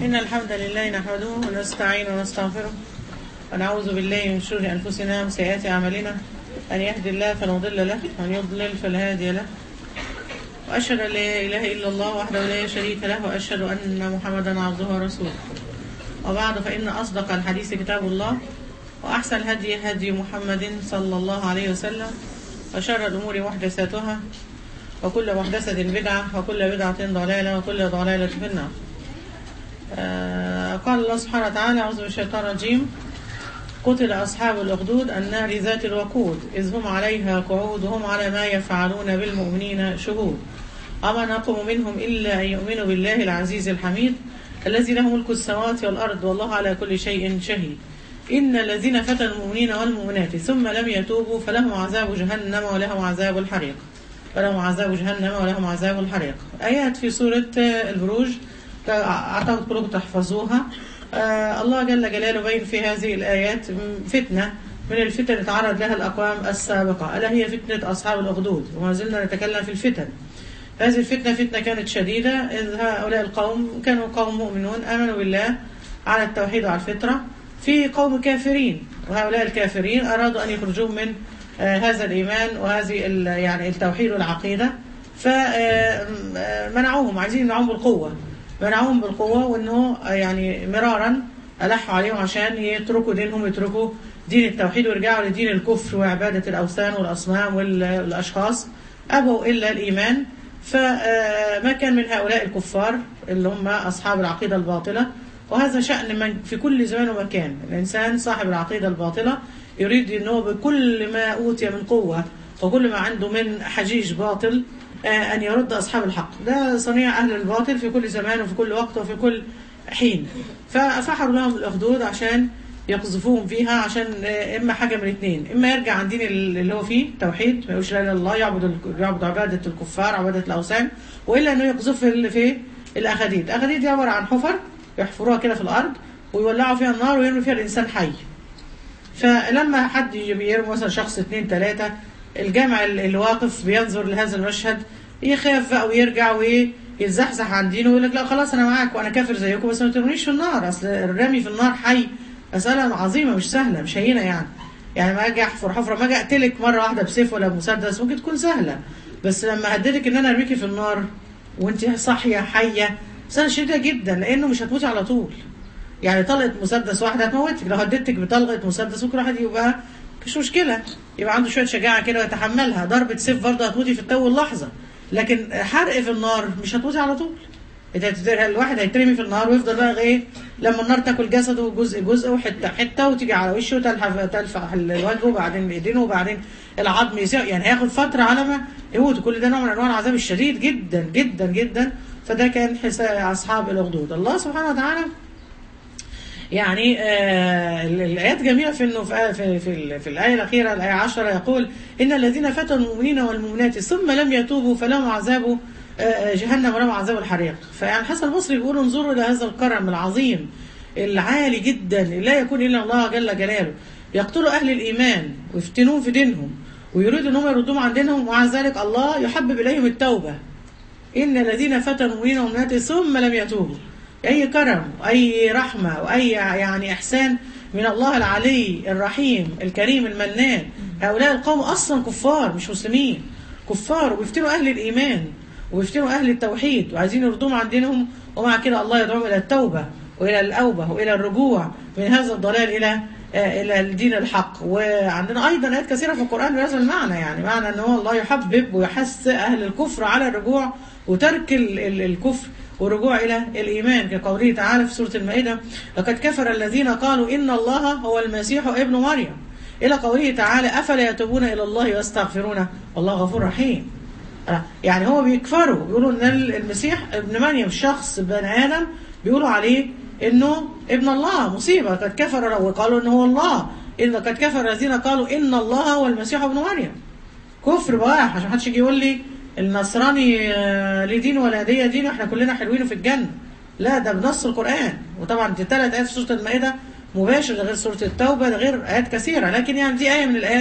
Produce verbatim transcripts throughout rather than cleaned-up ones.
إن الحمد لله نحمده ونستعين ونستغفره ونعوذ بالله من شرور أنفسنا وسيئات أعمالنا. أن يهدي الله فلا مضل له ومن يضلل فلا هادي له. وأشهد أن لا إله إلا الله وحده لا شريك له وأشهد أن محمدا عبده ورسوله. وبعد فإن أصدق الحديث كتاب الله وأحسن الهدي هدي محمد صلى الله عليه وسلم وشر الأمور محدثاتها وكل محدثة بدعة وكل بدعة ضلالة وكل ضلالة في النار. آه قال الله سبحانه وتعالى: أعوذ بالشيطان الرجيم: قتل أصحاب الأخدود النار ذات الوقود إذ هم عليها قعود وهم على ما يفعلون بالمؤمنين شهود أما نقم منهم إلا أن يؤمنوا بالله العزيز الحميد الذي له ملك السماوات والأرض والله على كل شيء شهيد. إن الذين فتنوا المؤمنين والمؤمنات ثم لم يتوبوا فلهم عذاب جهنم ولهم عذاب الحريق ولهم عذاب جهنم ولهم عذاب الحريق. آيات في سورة البروج أعتقد كلكم تحفظوها. آه الله جل جلاله بين في هذه الآيات فتنة من الفتن اللي تعرض لها الأقوام السابقة، ألا هي فتنة أصحاب الأخدود، وما زلنا نتكلم في الفتن. هذه الفتنة فتنة كانت شديدة، إذ هؤلاء القوم كانوا قوم مؤمنون آمنوا بالله على التوحيد وعلى الفطرة، في قوم كافرين، وهؤلاء الكافرين أرادوا أن يخرجوهم من آه هذا الإيمان وهذه يعني التوحيد والعقيدة، فمنعوهم، عايزين يمنعوهم بالقوة، منعوهم بالقوة، وأنه يعني مرارا ألحوا عليهم عشان يتركوا دينهم، يتركوا دين التوحيد ويرجعوا لدين الكفر وعبادة الأوثان والأصنام والأشخاص، أبوا إلا الإيمان. فما كان من هؤلاء الكفار اللي هم أصحاب العقيدة الباطلة، وهذا شأن من في كل زمان ومكان. الإنسان صاحب العقيدة الباطلة يريد أنه بكل ما أوتي من قوة وكل ما عنده من حجيج باطل أن يرد أصحاب الحق. ده صنيع أهل الباطل في كل زمان وفي كل وقت وفي كل حين. ففحروا لهم الأخدود عشان يقذفوهم فيها، عشان إما حاجة من الاثنين: إما يرجع عن دين اللي هو فيه توحيد، ما يقولش لا إله إلا الله، يعبد يعبد عبادة الكفار، عبادة الأوثان، وإلا إنه يقذف في في الأخاديد. الأخاديد دي عبارة عن حفر يحفروها كده في الأرض ويولعوا فيها النار ويرموا فيها الإنسان حي. فلما حد يرمي مثلا شخص اثنين ثلاثة، الجامع اللي واقف بينظر لهذا المشهد يخاف بقى ويرجع ويتزحزح عن دينه ويقول لك لا خلاص انا معاك وانا كافر زيكم، بس ما ترمونيش في النار. اصل الرمي في النار حي مسألة عظيمة مش سهلة، مش هينة يعني. يعني ما اجي احفر حفرة، ما اجي اقتلك مرة واحدة بسيف ولا بمسدس ممكن تكون سهلة، بس لما هددك ان انا ارميكي في النار وانت صاحية حية مسألة شديدة جدا، لانه مش هتموتي على طول. يعني طلقة مسدس واحدة هتموتك، لو هددتك بطلقة مسدس ممكن واحد يبقى مش مشكلة، يبقى عنده شوية شجاعة كده ويتحملها. ضربة سيف برضه هتموتي في التو اللحظة، لكن حرق في النار مش هتموتي على طول. الواحد هيترمي في النار ويفضل بقى ايه لما النار تاكل جسده جزء جزء وحته حته وتيجي على وشه وتلحف تلفح الوجه وبعدين ايدينه وبعدين العظم يسيح، يعني هياخد فتره على ما يموت. كل ده نوع من انواع العذاب الشديد جدا جدا جدا. فده كان اصحاب الاخدود. الله سبحانه وتعالى يعني آه الآيات جميلة في انه في في في, في الآية الأخيرة الآية عشرة يقول: إن الذين فتنوا المؤمنين والمؤمنات ثم لم يتوبوا فلهم عذاب آه جهنم ولهم عذاب الحريق. فيعني الحسن البصري بيقول: انظروا إلى هذا الكرم العظيم العالي جدا لا يكون إلا الله جل جلاله، يقتلوا أهل الإيمان ويفتنون في دينهم ويريدوا أنهم يردوهم عن دينهم، ومع ذلك الله يحبب إليهم التوبة. إن الذين فتنوا المؤمنين والمؤمنات ثم لم يتوبوا. أي كرم وأي رحمة وأي يعني إحسان من الله العلي الرحيم الكريم المنان. هؤلاء القوم أصلا كفار مش مسلمين، كفار وبيفتنوا أهل الإيمان وبيفتنوا أهل التوحيد وعايزين يردوهم عن دينهم، ومع كده الله يدعوهم إلى التوبة وإلى الأوبة وإلى الرجوع من هذا الضلال إلى إلى الدين الحق. وعندنا أيضا آيات كثيرة في القرآن بهذا المعنى، يعني معنى أن هو الله يحبب ويحث أهل الكفر على الرجوع وترك الكفر والرجوع إلى الإيمان، كقوله تعالى في سورة المائدة: لقد كفر الذين قالوا إن الله هو المسيح ابن مريم، إلى قوله تعالى: أفلا يتوبون إلى الله ويستغفرونه والله غفور رحيم. يعني هو بيكفروا، بيقولوا إن المسيح ابن مريم شخص بني آدم، بيقولوا عليه إنه ابن الله، مصيبة. قد كفر وقالوا إنه هو الله. إن قد كفر الذين قالوا إن الله هو المسيح ابن مريم. كفر بواح، عشان محدش يجي يقول لي النصراني ليه دين ولا هدية دين واحنا كلنا حلوين في الجنة. لا، ده بنص القرآن. وطبعا دي ثلاث آيات في سورة المائدة مباشر، ده غير سورة التوبة، ده غير آيات كثيرة، لكن يعني دي آية من الآيات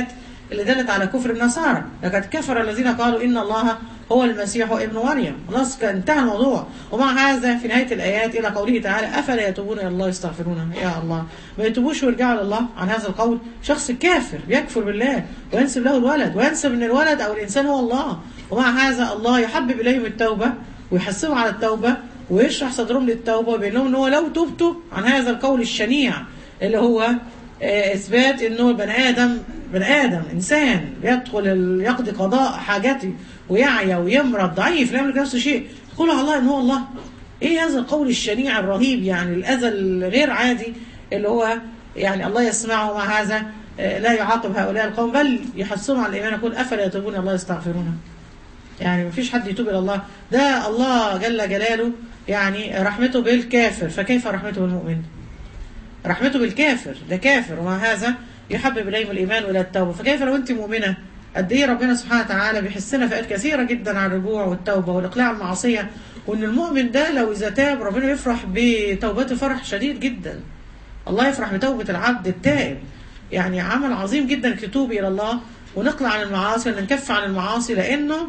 اللي دلت على كفر النصارى، لقد كفر الذين قالوا إن الله هو المسيح ابن مريم. خلاص انتهى الموضوع. ومع هذا في نهاية الآيات إلى قوله تعالى أفلا يتوبون إلى الله يستغفرونه. يا الله، ما يتوبوش ويرجعوا لله عن هذا القول. شخص كافر بيكفر بالله وينسب له الولد وينسب أن الولد أو الإنسان هو الله، ومع هذا الله يحبب إليهم التوبة ويحثهم على التوبة ويشرح صدرهم للتوبة وبيقول لهم أنه لو تبتوا عن هذا القول الشنيع اللي هو إثبات أنه بني آدم بني آدم إنسان بيدخل يقضي قضاء حاجته ويعيا ويمرض ضعيف لا يملك نفسه شيء، يقول على الله أنه هو الله. إيه هذا القول الشنيع الرهيب، يعني الأذى الغير عادي اللي هو يعني الله يسمعه. مع هذا لا يعاقب هؤلاء القوم بل يحثهم على الإيمان، يقول أفلا يتوبون الله يستغفرونه. يعني مفيش حد يتوب إلى الله، ده الله جل جلاله يعني رحمته بالكافر، فكيف رحمته بالمؤمن؟ رحمته بالكافر، ده كافر ومع هذا يحبب إليهم الإيمان وإلى التوبة، فكيف لو أنت مؤمنة؟ قد إيه ربنا سبحانه وتعالى بيحسنا في آيات كثيرة جدا عن الرجوع والتوبة والإقلاع عن المعصية، وإن المؤمن ده لو إذا تاب ربنا يفرح بتوبته فرح شديد جدا. الله يفرح بتوبة العبد التائب، يعني عمل عظيم جدا انك تتوبي إلى الله ونقلع عن المعاصي ونكف عن المعاصي، لأنه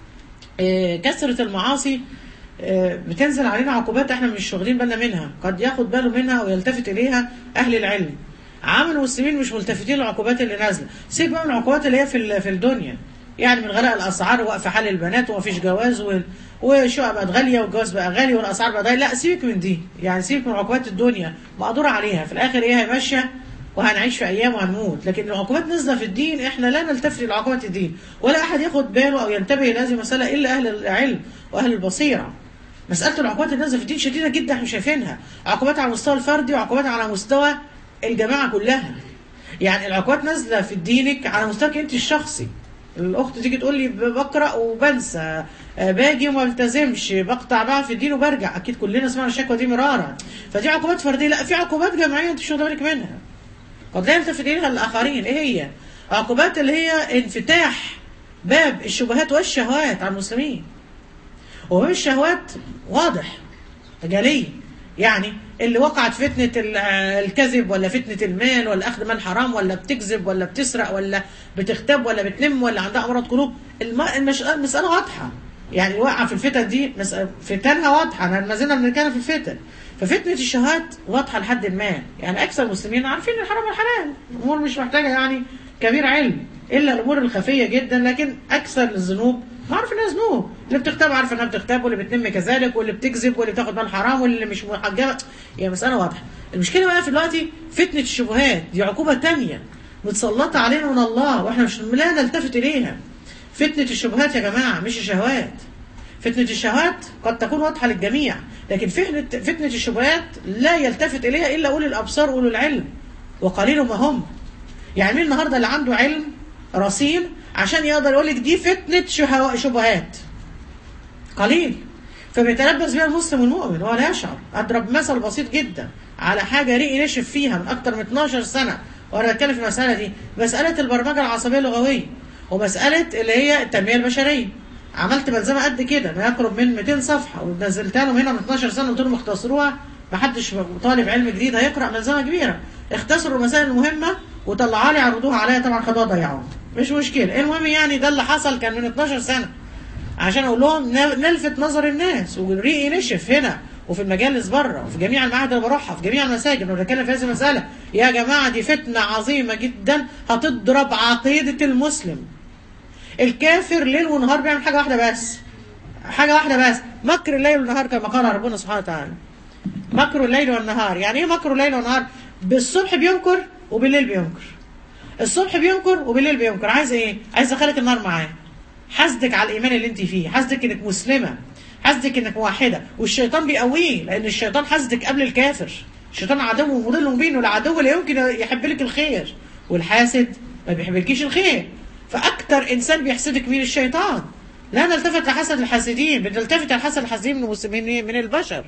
كثرة المعاصي بتنزل علينا عقوبات احنا مش واخدين بالنا منها، قد ياخد باله منها ويلتفت إليها أهل العلم. عام المسلمين مش ملتفتين للعقوبات اللي نازله، سيب بقى من العقوبات اللي هي في في الدنيا، يعني من غلاء الاسعار ووقف حال البنات ومفيش جواز والشقق بقت غاليه والجواز بقى غالي والاسعار بقت غاليه، لا سيبك من دي، يعني سيبك من عقوبات الدنيا مقدور عليها، في الاخر ايه هي ماشيه وهنعيش في ايام وهنموت. لكن العقوبات نازله في الدين احنا لا نلتفت لعقوبات الدين، ولا احد ياخد باله او ينتبه لهذه المساله الا اهل العلم واهل البصيره. مساله العقوبات اللي نازله في الدين شديده جدا، احنا شايفينها عقوبات على المستوى الفردي وعقوبات على مستوى الجماعة كلها. يعني العقوبات نازلة في دينك على مستواك انت الشخصي. الاخت تيجي تقول لي بقرأ وبنسى، باجي وما بلتزمش، بقطع بقى في الدين وبرجع، اكيد كلنا سمعنا الشكوى دي مرارا. فدي عقوبات فردية، لا في عقوبات جماعية انت مش واخده بالك منها، قد لا يلتفت اليها الاخرين. ايه هي؟ عقوبات اللي هي انفتاح باب الشبهات والشهوات على المسلمين. وباب الشهوات واضح جلي، يعني اللي وقعت فتنة الكذب ولا فتنة المال ولا أخذ مال حرام ولا بتكذب ولا بتسرق ولا بتغتاب ولا بتنم ولا عندها أمراض قلوب، المسألة واضحة. يعني اللي وقع في الفتن دي فتنها واضحة، ما زلنا بنتكلم في الفتن. ففتنة الشهوات واضحة لحد ما، يعني أكثر المسلمين عارفين الحرام والحلال، الأمور مش محتاجة يعني كبير علم إلا الأمور الخفية جدا، لكن أكثر الذنوب عارف انها ذنوب، اللي بتغتاب عارفه انها بتغتاب، واللي بتنم كذلك، واللي بتكذب، واللي بتاخد مال حرام، واللي مش محجبه، يعني مساله واضحه. المشكله بقى في دلوقتي فتنه الشبهات، دي عقوبه ثانيه متسلطه علينا من الله واحنا مش لا نلتفت اليها. فتنه الشبهات يا جماعه مش الشهوات. فتنه الشهوات قد تكون واضحه للجميع، لكن فتنه فتنه الشبهات لا يلتفت اليها الا اولي الابصار واولي العلم، وقليل ما هم. يعني مين النهارده اللي عنده علم رصين عشان يقدر يقول لك دي فتنة شبهات؟ قليل. فبيتلبس بها المسلم والمؤمن وهو لا يشعر. اضرب مثل بسيط جدا على حاجه ريقي نشف فيها من اكتر من اتناشر سنه وانا بتكلم في المساله دي، مساله البرمجه العصبيه اللغويه ومساله اللي هي التنميه البشريه. عملت ملزمه قد كده ما يقرب من مئتين صفحه ونزلتها لهم هنا من اتناشر سنه، قلت لهم اختصروها، ما حدش طالب علم جديد هيقرا ملزمه كبيره، اختصروا المسائل المهمه وطلعوا لي عرضوها عليا، طبعا خدوها ضيعوها مش مشكله. المهم يعني ده اللي حصل كان من اتناشر سنه عشان اقول لهم نلفت نظر الناس، وريقي نشف هنا وفي المجالس بره وفي جميع المعاهد اللي بروحها في جميع المساجد انا بتكلم في هذه المساله. يا جماعه دي فتنه عظيمه جدا هتضرب عقيده المسلم. الكافر ليل ونهار بيعمل حاجه واحده بس، حاجه واحده بس، مكر الليل والنهار كما قال ربنا سبحانه وتعالى. مكر الليل والنهار، يعني ايه مكر الليل والنهار؟ بالصبح بينكر وبالليل بينكر. الصبح بينكر وبالليل بينكر، عايز ايه؟ عايز اخليك النار معاه، حاسدك على الايمان اللي انت فيه، حاسدك انك مسلمه، حاسدك انك موحده، والشيطان بيقويه لان الشيطان حاسدك قبل الكافر. الشيطان عدو مضل مبين، والعدو لا يمكن يحب لك الخير، والحاسد ما بيحبلكيش الخير. فاكتر انسان بيحسدك مين؟ الشيطان. لا نلتفت لحسد الحاسدين، بنلتفت لحسد الحاسدين من المسلمين من البشر.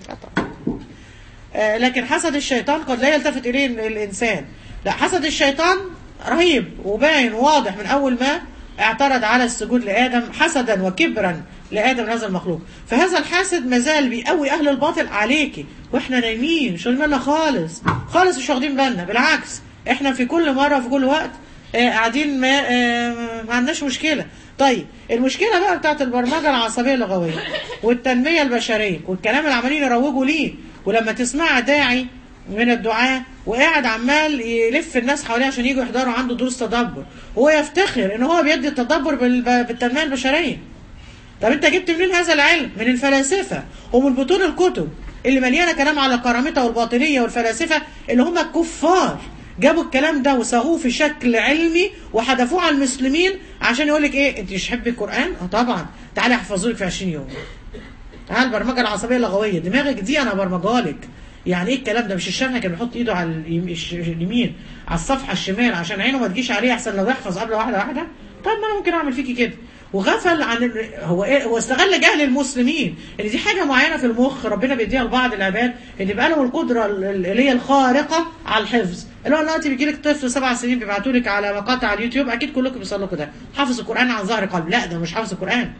آه لكن حسد الشيطان قد لا يلتفت اليه الانسان. لا، حسد الشيطان رهيب وباين وواضح من اول ما اعترض على السجود لآدم حسدا وكبرا لآدم هذا المخلوق. فهذا الحاسد مازال بيقوي أهل الباطل عليكي وإحنا نايمين مش واخدين بالنا خالص خالص، مش واخدين بالنا. بالعكس إحنا في كل مرة في كل وقت آه قاعدين ما آه ما عندناش مشكله. طيب المشكله بقى بتاعت البرمجه العصبيه اللغويه والتنميه البشريه والكلام اللي عمالين يروجوا ليه، ولما تسمع داعي من الدعاة وقاعد عمال يلف الناس حواليه عشان يجوا يحضروا عنده دروس تدبر، وهو يفتخر ان هو بيدي التدبر بالتنميه البشريه. طب انت جبت منين هذا العلم؟ من الفلاسفه ومن بطون الكتب اللي مليانه كلام على الكرامته والباطنيه والفلاسفه اللي هم الكفار جابوا الكلام ده وصاغوه في شكل علمي وحدفوه على المسلمين عشان يقول لك ايه، انت مش تحبي القران؟ اه طبعا، تعالي احفظه لك في عشرين يوم. تعالى البرمجه العصبيه اللغويه، دماغك دي انا برمجها لك. يعني ايه الكلام ده؟ مش الشرح كان بيحط ايده على اليمين على الصفحه الشمال عشان عينه ما تجيش عليه احسن لو يحفظ قبل واحده واحده؟ طيب ما انا ممكن اعمل فيكي كده. وغفل عن هو ايه، هو استغل جهل المسلمين ان دي حاجه معينه في المخ ربنا بيديها لبعض العباد اللي بقى لهم القدره اللي هي الخارقه على الحفظ. اللي هو دلوقتي بيجي لك طفل سبع سنين بيبعتوا لك على مقاطع على اليوتيوب، اكيد كلكم بيوصل لكم ده، حافظ القران عن ظهر قلب. لا ده مش حافظ القران،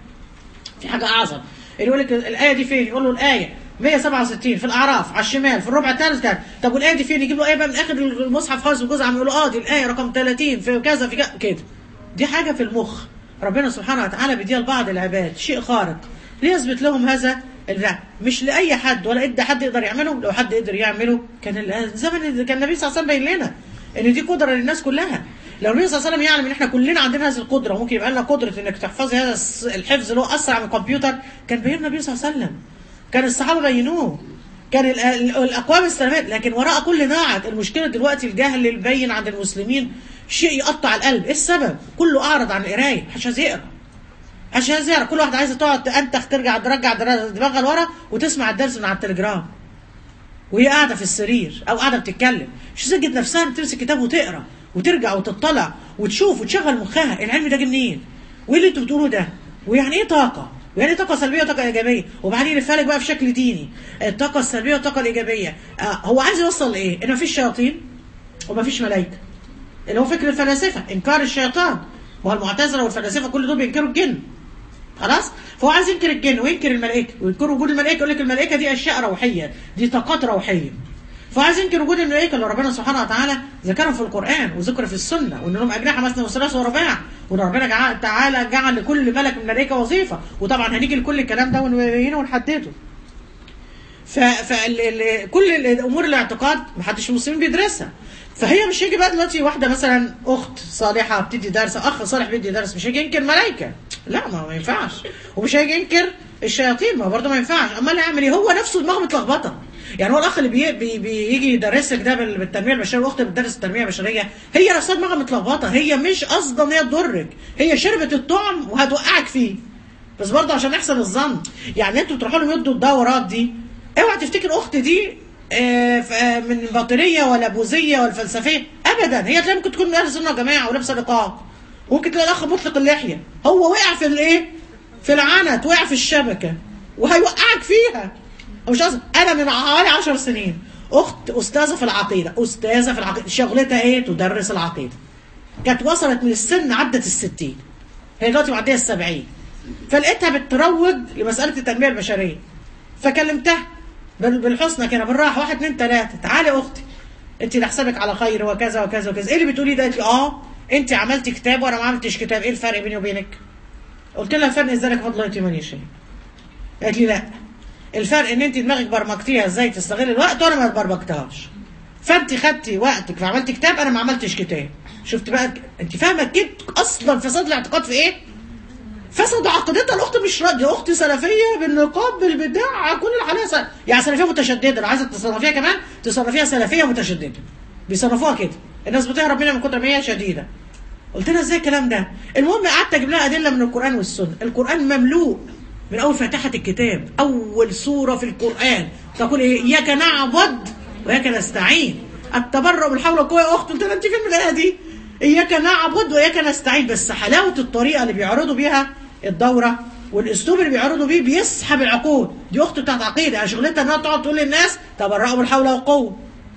في حاجه اعظم. اللي يقول لك الايه دي فين؟ يقول له الايه مية وسبعة وستين في الاعراف على الشمال في الربع الثالث كده. طب والايه دي فين؟ يجيب له ايه بقى من اخر المصحف خالص الجزء عم يقول له اه دي الايه رقم ثلاثين في كذا في كذا كده. دي حاجه في المخ ربنا سبحانه وتعالى بيديها لبعض العباد، شيء خارق ليثبت لهم هذا الرعب. مش لاي حد ولا ادى حد يقدر يعمله. لو حد قدر يعمله كان الزمن كان النبي صلى الله عليه وسلم باين لنا ان دي قدره للناس كلها. لو النبي صلى الله عليه وسلم يعلم ان احنا كلنا عندنا هذه القدره وممكن يبقى لنا قدره انك تحفظي هذا الحفظ اللي هو اسرع من الكمبيوتر، كان بين النبي صلى الله عليه وسلم، كان الصحابه بينوه، كان الاقوام استلمت. لكن وراء كل ناعت المشكله دلوقتي الجهل البين عند المسلمين، شيء يقطع القلب. ايه السبب؟ كله اعرض عن القرايه، محدش عايز يقرا، محدش عايز يقرا. كل واحد عايزه تقعد تنتخ ترجع ترجع دماغها لورا وتسمع الدرس من على التليجرام وهي قاعده في السرير او قاعده بتتكلم. مش سجد نفسها تمسك كتاب وتقرا وترجع وتطلع وتشوف وتشغل مخها. العلم ده جه منين؟ وايه اللي انتوا بتقولوه ده؟ ويعني ايه طاقه؟ ويعني طاقه سلبيه وطاقه ايجابيه؟ وبعدين يلفها بقى في شكل ديني الطاقه السلبيه والطاقه الايجابيه. آه هو عايز يوصل لايه؟ ان مفيش شياطين ومفيش ملائكه، اللي هو فكر الفلاسفه انكار الشيطان. وهو المعتزله والفلاسفه كل دول بينكروا الجن، خلاص؟ فهو عايز ينكر الجن وينكر الملائكه وينكر وجود الملائكه، يقول لك الملائكه دي اشياء روحيه، دي طاقات روحيه. فعايز ينكر وجود الملائكه اللي ربنا سبحانه وتعالى ذكرهم في القران وذكر في السنه، وان لهم اجنحه مثنى وثلاث ورباع، وان ربنا تعالى جعل لكل ملك من الملائكه وظيفه. وطبعا هنيجي لكل الكلام ده ونبينه ونحدده. فكل الامور الاعتقاد ما حدش المسلمين بيدرسها. فهي مش هيجي بقى دلوقتي واحده مثلا اخت صالحه بتدي درس، اخ صالح بيدي درس، مش هيجي ينكر ملائكه، لا ما, ما ينفعش. ومش هيجي ينكر الشياطين، ما برضه ما ينفعش. امال يعمل ايه؟ هو نفسه دماغه متلخبطه. يعني هو الاخ اللي بي بي بيجي يدرس لك ده بالتنميه البشريه، والاخت بتدرس التنميه البشريه، هي نفسها دماغها متلخبطه، هي مش قصدا ان هي تضرك، هي شربت الطعم وهتوقعك فيه. بس برضه عشان يحسن الظن، يعني انتوا تروحوا لهم يدوا الدورات دي، اوعى تفتكر اخت دي آه من باطنيه ولا بوذيه ولا فلسفيه، ابدا. هي تلاقي ممكن تكون من اهل سنه وجماعه ولابسه نقاب، ممكن تلاقي الاخ مطلق اللحيه، هو وقع في الايه؟ في العنت، وقع في الشبكه وهيوقعك فيها. مش قصدي. انا من حوالي عشر سنين اخت استاذه في العقيده، استاذه في العقيده، شغلتها ايه؟ تدرس العقيده. كانت وصلت من السن عدت الستين، هي دلوقتي معديه السبعين. فلقيتها بتروج لمساله التنميه البشريه، فكلمتها بالحسنى كده بالراحه، واحد اتنين تلاته، تعالي يا اختي انت اللي حسابك على خير وكذا وكذا وكذا، ايه اللي بتقولي ده؟ قالت لي اه انت عملتي كتاب وانا ما عملتش كتاب، ايه الفرق بيني وبينك؟ قلت لها الفرق ذلك فضل الله من يشاء. قالت لي لا، الفرق ان انت دماغك برمجتيها ازاي تستغل الوقت وانا ما برمجتهاش. فانت خدتي وقتك فعملتي كتاب، انا ما عملتش كتاب. شفت بقى؟ انت فاهمه كده اصلا فساد الاعتقاد في ايه؟ فسد عقيدتها. الاخت مش راضيه، اخت سلفيه بالنقاب بالبدع كل الحالات، يعني سلفيه متشدده. لو عايزه تصنفيها كمان تصنفيها سلفيه متشدده، بيصنفوها كده. الناس بتهرب منها من كتر ما هي شديده. قلت لها ازاي الكلام ده؟ المهم قعدت اجيب لها ادله من القران والسنه. القران مملوء من اول فاتحه الكتاب، اول سوره في القران تقول ايه؟ اياك نعبد واياك نستعين. التبرؤ من حول القوه يا اخت. قلت لها انت فين من الايه دي؟ اياك نعبد واياك نستعين. بس حلاوه الطريقه اللي بيعرضوا بيها الدوره والاسلوب اللي بيعرضوا بيه بيسحب العقول. دي اخت بتاعت عقيده، يعني شغلتها انها تقعد تقول للناس تبرؤوا من حول القوه،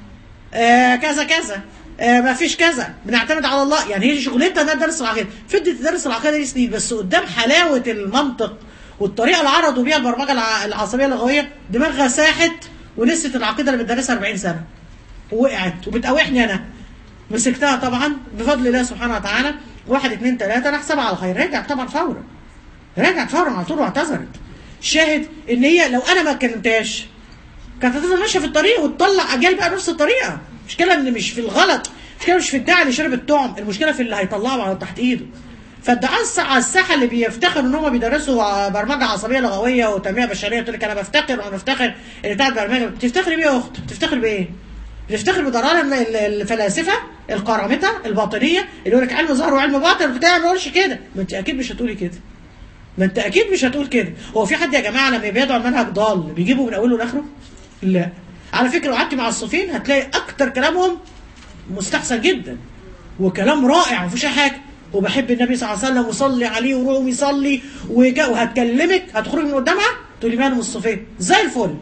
آه كذا كذا، آه ما فيش كذا، بنعتمد على الله. يعني هي شغلتها انها تدرس العقيده. فضلت تدرس العقيده دي سنين، بس قدام حلاوه المنطق والطريقه اللي عرضوا بيها البرمجه العصبيه اللغويه دماغها ساحت ونسيت العقيده اللي بتدرسها أربعين سنه ووقعت. وبتقاوحني انا، مسكتها طبعا بفضل الله سبحانه وتعالى، واحد اتنين تلاته انا حسابها على خير، رجعت طبعا فورا، رجعت فورا على طول واعتذرت. شاهد ان هي لو انا ما كلمتهاش كانت هتفضل ماشيه في الطريق وتطلع اجيال بقى نفس الطريقه. المشكله ان مش في الغلط، المشكله مش في الداعي اللي شرب الطعم، المشكله في اللي هيطلعه على تحت ايده. فالدعاء على الساحه اللي بيفتخروا ان هم بيدرسوا برمجه عصبيه لغويه وتنميه بشريه، تقول لك انا بفتخر وانا بفتخر ان بتاع برمجه. بتفتخري بيه يا اخت؟ بتفتخري بايه؟ بتفتخر بضلال الفلاسفه القرامطه الباطنيه اللي يقول لك علم ظاهر وعلم باطن بتاع، ما يقولش كده. ما انت اكيد مش هتقولي كده، ما انت اكيد مش هتقول كده. هو في حد يا جماعه لما بيدعوا المنهج ضال بيجيبوا من اوله لاخره؟ لا. على فكره لو قعدتي مع الصوفيين هتلاقي اكتر كلامهم مستحسن جدا وكلام رائع ومفيش اي حاجه، وبحب النبي صلى الله عليه وسلم وصلي عليه وروح يصلي وهتكلمك هتخرج من قدامها تقولي مالهم الصوفيه زي الفل.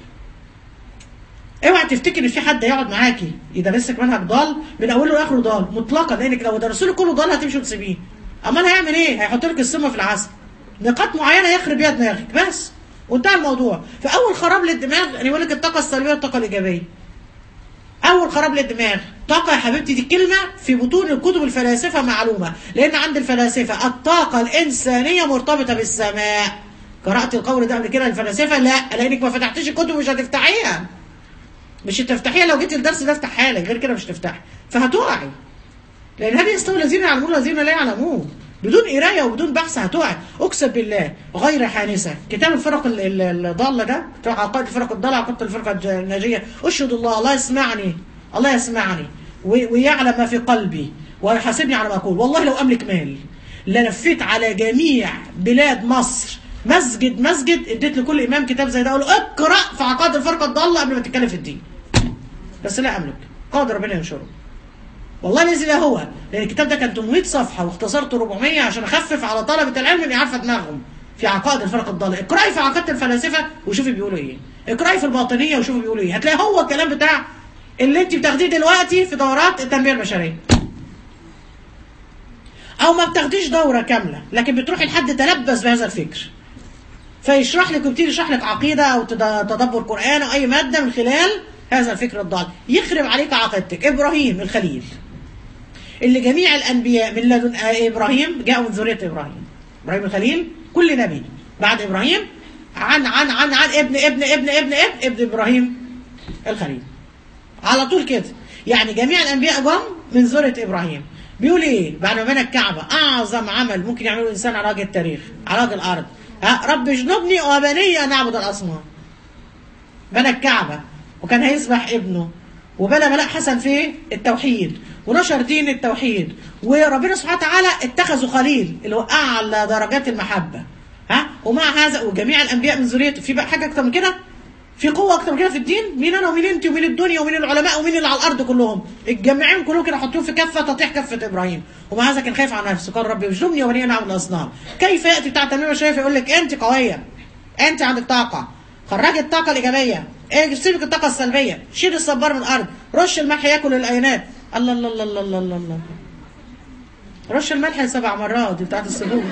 اوعى تفتكر ان في حد هيقعد معاكي يدرسك منهج ضال من اوله لاخره ضال مطلقا، لانك لو درسوا لك كله ضال هتمشي وتسيبيه. امال هيعمل ايه؟ هيحط لك السم في العسل، نقاط معينه يخرب بيها دماغك بس وانتهى الموضوع. فاول خراب للدماغ يعني يقول لك الطاقه السلبيه والطاقه الايجابيه. اول خراب للدماغ طاقه يا حبيبتي، دي الكلمه في بطون الكتب الفلاسفه معلومه، لان عند الفلاسفه الطاقه الانسانيه مرتبطه بالسماء. قرات القول ده قبل كده الفلاسفه؟ لا، لانك ما فتحتيش الكتب مش هتفتحيها، مش هتفتحيها. لو جيتي الدرس ده افتحها لك، غير كده مش تفتحي، فهتقعي. لان هل يستوي الذين يعلمون الذين لا يعلمون؟ بدون قرايه وبدون بحث هتقعي، اقسم بالله غير حانسه. كتاب الفرق الضاله ده، كتاب عقائد الفرق الضاله، عقيده الفرق الناجيه، اشهد الله الله يسمعني، الله يسمعني ويعلم ما في قلبي ويحاسبني على ما اقول. والله لو املك مال للفيت على جميع بلاد مصر مسجد مسجد اديت لكل امام كتاب زي ده اقول له اقرا في عقائد الفرق الضاله قبل ما تتكلم في الدين. بس لا املك، قادر ربنا ينشره. والله نزل هو، لان الكتاب ده كان ثمانمائة صفحه واختصرته أربعمائة عشان اخفف على طلبه العلم اني عارفه دماغهم في عقائد الفرق الضاله. اقراي في عقائد الفلاسفه وشوفي بيقولوا ايه، اقراي في الباطنيه وشوفي بيقولوا ايه، هتلاقي هو الكلام بتاع اللي انت بتاخديه دلوقتي في دورات التنميه البشريه. او ما بتاخديش دوره كامله لكن بتروحي لحد تلبس بهذا الفكر فيشرح لك ويبتدي يشرح لك عقيده او تدبر قران او اي ماده من خلال هذا الفكر الضال، يخرب عليك عقيدتك. ابراهيم الخليل اللي جميع الانبياء من لدن ابراهيم جاءوا من ذريه ابراهيم. ابراهيم الخليل كل نبي بعد ابراهيم عن عن عن عن ابن ابن ابن ابن ابن ابن ابراهيم الخليل على طول كده. يعني جميع الانبياء جم من ذريه ابراهيم. بيقول ايه بعد ما بنى الكعبه؟ اعظم عمل ممكن يعمله الانسان على وجه التاريخ، على وجه الارض، ها، رب اجنبني وبني ان اعبد الاصنام. بنى الكعبه وكان هيذبح ابنه، وبنى بلاء حسن في التوحيد ونشر دين التوحيد، وربنا سبحانه وتعالى اتخذه خليل اللي هو اعلى درجات المحبه. ها، ومع هذا وجميع الانبياء من ذريته. في بقى حاجه اكتر من كده؟ في قوه اكتر من كده في الدين؟ مين انا ومين انت ومين الدنيا ومين العلماء ومين اللي على الارض كلهم اتجمعين كلهم كده حطوهم في كفه تطيح كفه ابراهيم، ومع هذا كان خايف على نفسه، قال ربي اجنبني وبني ان اعبد الاصنام. كيف ياتي بتاع التنميه البشريه يقول لك انت قويه، انت عندك طاقه، خرجي الطاقه الايجابيه، ايه سيبك الطاقه السلبيه، شيل الصبار من الارض، رش الملح ياكل الاينات. الله الله الله الله الله الله, الله. رش الملح سبع مرات دي بتاعت السبوع.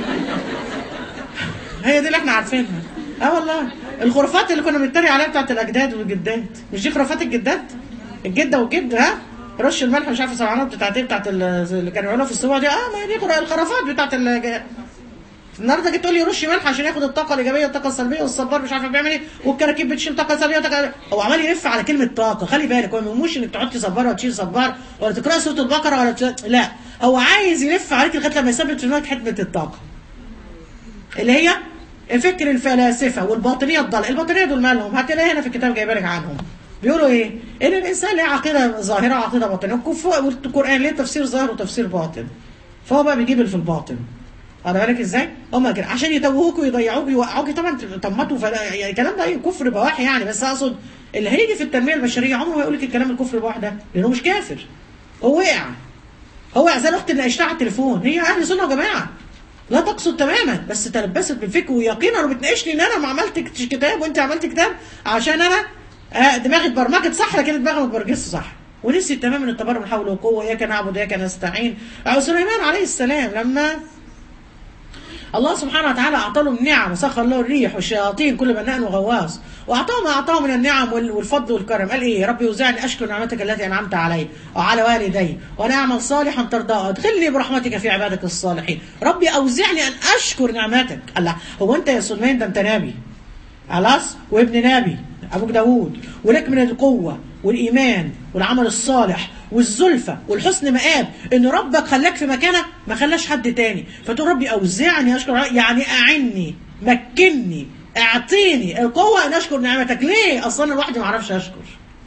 هي دي اللي احنا عارفينها. اه والله الخرافات اللي كنا بنتريق عليها بتاعت الاجداد والجدات، مش دي خرافات الجدات؟ الجده والجد، ها، رش الملح مش عارفه سبع مرات بتاعت ايه، بتاعت اللي كانوا يقولوها في السبوع دي. اه ما هي دي الخرافات بتاعت ال... النهارده جيت تقول لي رش ملح عشان ياخد الطاقه الايجابيه والطاقه السلبيه، والصبار مش عارفه بيعمل ايه، والكراكيب بتشيل طاقه سلبيه وطاقه. هو عمال يلف على كلمه طاقه. خلي بالك، هو ما يهموش انك تحطي صبار ولا تشيل صبار ولا تقراي سوره البقره ولا تشيل. لا، هو عايز يلف عليك لغايه لما يثبت في دماغك حته الطاقه اللي هي فكر الفلاسفه والباطنيه الضاله. الباطنيه دول مالهم؟ هتلاقي هنا في الكتاب جايبه لك عنهم. بيقولوا ايه؟ ان الانسان له عقيده ظاهره وعقيده باطنيه، والقران ليه تفسير ظاهر وتفسير باطن، فهو بقى بيجيب اللي في الباطن. واخد بالك ازاي؟ هم كده عشان يتوهوك ويضيعوك ويوقعوك. طبعا طمطوا فلا يعني الكلام ده ايه؟ كفر بواحي يعني. بس اقصد اللي هيجي في التنميه البشريه عمره ما يقول لك الكلام الكفر بواحي ده، لانه مش كافر، هو وقع. هو زي الاخت اللي ناقشتها على التليفون، هي اهل سنه وجماعه لا تقصد تماما، بس تلبست بالفكر ويقينا وبتناقشني ان انا ما عملتش كتاب وانت عملت كتاب عشان انا دماغي اتبرمجت صح، لكن دماغي ما اتبرمجتش صح، ونسيت تماما التبرم من حول وقوه، اياك نعبد واياك نستعين. سليمان عليه السلام لما الله سبحانه وتعالى اعطى لهم نعم وسخر له الريح والشياطين كل بناء وغواص، واعطاهم ما اعطاه من النعم والفضل والكرم. قال ايه؟ ربي اوزعني اشكر نعمتك التي انعمت علي وعلى والدي وانا اعمل صالحا ترضاه ادخلني برحمتك في عبادك الصالحين. ربي اوزعني ان اشكر نعمتك. الله، هو انت يا سليمان ده انت نبي خلاص وابن نبي ابوك داوود، ولك من القوه والايمان والعمل الصالح والزلفة والحسن مآب ان ربك خلاك في مكانه ما خلاش حد تاني، فتقول ربي اوزعني اشكر، يعني اعني مكني اعطيني القوه ان اشكر نعمتك. ليه؟ اصلا الواحد ما عرفش اشكر.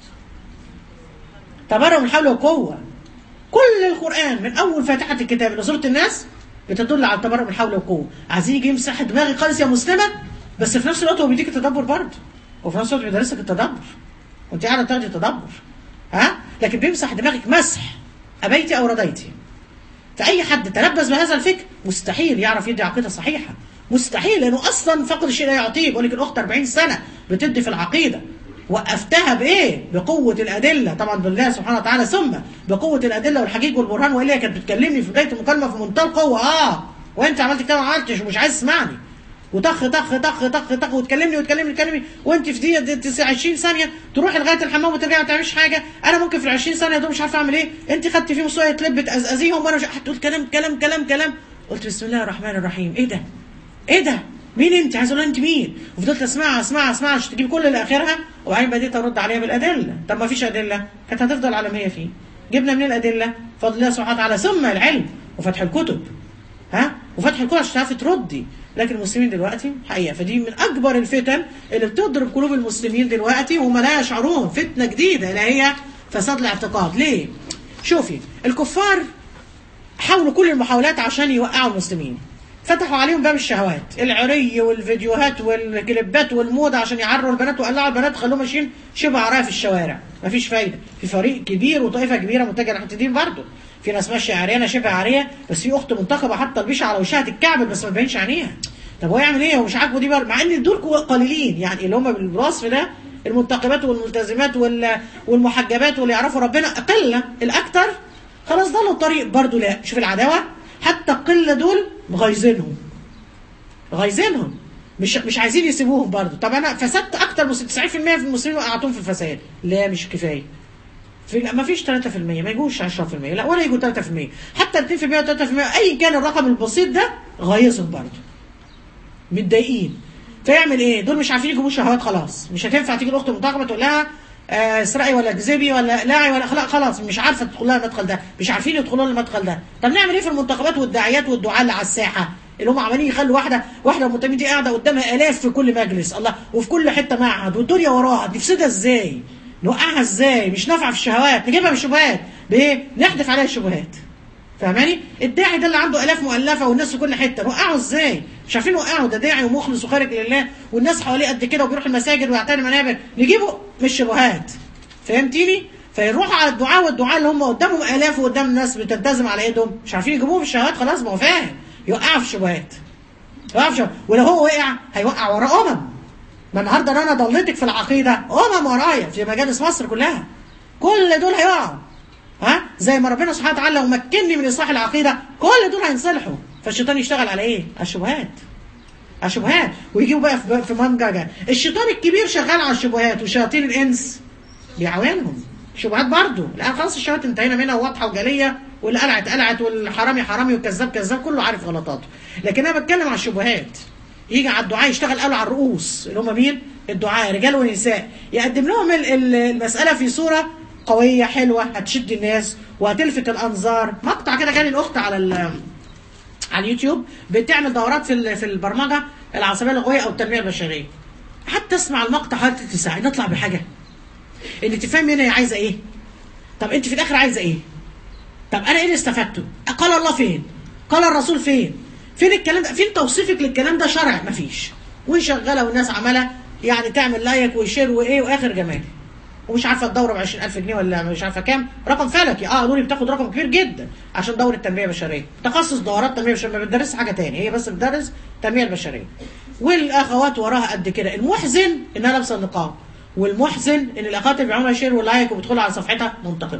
تبرع من حول وقوه. كل القران من اول فاتحه الكتاب الى سوره الناس بتدل على التبرع من حول وقوه. عايزين يجي يمسح دماغي خالص يا مسلمه، بس في نفس الوقت هو بيديك التدبر برضه، وفي نفس الوقت بيدرسك التدبر وانت قاعده تاخدي التدبر. ها؟ لكن بيمسح دماغك مسح ابيتي او رضيتي. فاي حد تلبس بهذا الفكر مستحيل يعرف يدي عقيده صحيحه، مستحيل، لانه اصلا فقد الشيء لا يعطيه. بقول لك الاخت أربعين سنه بتدي في العقيده، وقفتها بايه؟ بقوه الادله، طبعا بالله سبحانه وتعالى، ثم بقوه الادله والحقيق والبرهان. والا كانت بتكلمني في بدايه المكالمه في منتهى القوه، اه وانت عملت كده ما عملتش ومش عايز تسمعني، وطخ طخ طخ طخ طخ وتكلمني وتكلمني وتكلمني، وانت في دقيقه عشرين ثانيه تروحي لغايه الحمام وترجعي ما تعمليش حاجه. انا ممكن في ال عشرين ثانيه دول مش عارفه اعمل ايه، انت خدتي فيهم شويه تلب تقزقزيهم وانا مش هتقول كلام كلام كلام كلام. قلت بسم الله الرحمن الرحيم، ايه ده؟ ايه ده؟ مين انت؟ عايز اقول انت مين؟ وفضلت اسمعها اسمعها اسمعها عشان تجيب كل اللي اخرها، وبعدين بديت ارد عليها بالادله. طب ما فيش ادله كانت هتفضل على ما هي فيه. جبنا من الادله فضل الله سبحانه وتعالى، ثم العلم وفتح الكتب، ها وفتح الكتب عشان تعرفي تردي. لكن المسلمين دلوقتي حقيقه، فدي من اكبر الفتن اللي بتضرب قلوب المسلمين دلوقتي وهم لا يشعرون. فتنه جديده اللي هي فساد الاعتقاد. ليه؟ شوفي الكفار حاولوا كل المحاولات عشان يوقعوا المسلمين، فتحوا عليهم باب الشهوات، العري والفيديوهات والكليبات والموضه عشان يعروا البنات وقلعوا البنات وخلوهم ماشيين شبه عرايا في الشوارع. مفيش فايده. في فريق كبير وطائفه كبيره متجهه ناحيه الدين برضه. في ناس ماشيه عريانه شبه عاريه، بس في اخت منتقبه حاطه البيشه على وشها تتكعبل بس ما تبينش عينيها. طب هو يعمل ايه؟ هو مش عاجبه دي برضه، مع ان دول قليلين يعني اللي هم بالوصف ده، المنتقبات والملتزمات والمحجبات واللي يعرفوا ربنا قله. الاكثر خلاص ضلوا الطريق برضه. لا شوف العداوه، حتى القله دول مغيظينهم غايزينهم مش مش عايزين يسيبوهم برضه. طب انا فسدت اكتر من تسعين في المية في المسلمين وقعتهم في الفساد. لا مش كفايه. في ما فيش ثلاثة في المية، ما يجوش عشرة في المية، لا ولا يجوا ثلاثة في المية، حتى اثنين في المية و3% اي كان الرقم البسيط ده غايزهم برضه، متضايقين. فيعمل ايه؟ دول مش عارفين يجيبوا شهوات. خلاص مش هتنفع تيجي الاخت المنتقبه تقول لها آه اسرقي ولا اكذبي ولا لاعي ولا خلاص خلاص مش عارفه تدخل لها المدخل ده، مش عارفين يدخلوا لها المدخل ده. طب نعمل ايه في المنتقبات والداعيات والدعاة اللي على الساحه اللي هم عمالين يخلوا واحده واحده متميزه دي قاعده قدامها الاف في كل مجلس، الله، وفي كل حته معهد والدنيا وراها، نفسدها ازاي؟ نوقعها ازاي؟ مش نافعه في الشهوات، نجيبها من الشبهات بايه؟ نحدث عليها الشبهات. فاهماني؟ الداعي ده اللي عنده الاف مؤلفه والناس في كل حته، نوقعه ازاي؟ مش عارفين نوقعه، ده داعي ومخلص وخارج لله والناس حواليه قد كده وبيروح المساجد ويعتني منابر، نجيبه من الشبهات. فهمتيني؟ فيروحوا على الدعاء والدعاء اللي هم قدامهم الاف وقدام الناس بتلتزم على ايدهم، مش عارفين يجيبوه في الشهوات. خلاص ما هو فاهم، يوقعه في الشبهات. يوقعه في الشبهات، ولو هو وقع هيوقع وراه امم. ما النهارده انا ضليتك في العقيده، امم ورايا في مجالس مصر كلها، كل دول هيقعوا. ها؟ زي ما ربنا سبحانه وتعالى لو مكنني من اصلاح العقيده كل دول هينصلحوا. فالشيطان يشتغل على ايه؟ على الشبهات. على الشبهات، ويجيبوا بقى في منججه. الشيطان الكبير شغال على الشبهات، وشياطين الانس بيعاونهم. شبهات برضه، الان خلاص الشبهات انتهينا منها واضحه وجليه، واللي قلعت قلعت والحرامي حرامي والكذاب كذاب، كله عارف غلطاته. لكن انا بتكلم على الشبهات. يجي على الدعاء يشتغل قالوا على الرؤوس اللي هم مين؟ الدعاء رجال ونساء، يقدم لهم المساله في صوره قويه حلوه هتشد الناس وهتلفت الانظار. مقطع كده جالي الاخت على على اليوتيوب بتعمل دورات في في البرمجه العصبيه اللغويه او التنميه البشريه. حتى اسمع المقطع حوالي ثلاث ساعات نطلع بحاجه ان تفهم هنا هي عايزه ايه. طب انت في الاخر عايزه ايه؟ طب انا ايه اللي استفدته؟ قال الله فين؟ قال الرسول فين؟ فين الكلام ده؟ فين توصيفك للكلام ده شرع؟ مفيش. وشغاله والناس عماله يعني تعمل لايك وشير وايه واخر جمال. ومش عارفه الدوره ب عشرين ألف جنيه ولا مش عارفه كام، رقم فلكي. اه دول بتاخد رقم كبير جدا عشان دوره تنميه بشريه، تخصص دورات تنميه بشريه، ما بتدرس حاجه ثانيه، هي بس بتدرس التنميه البشريه. والاخوات وراها قد كده. المحزن انها لابسه النقاب، والمحزن ان الاخوات اللي بيعملوا شير ولايك وبيدخلوا على صفحتها منتقبات.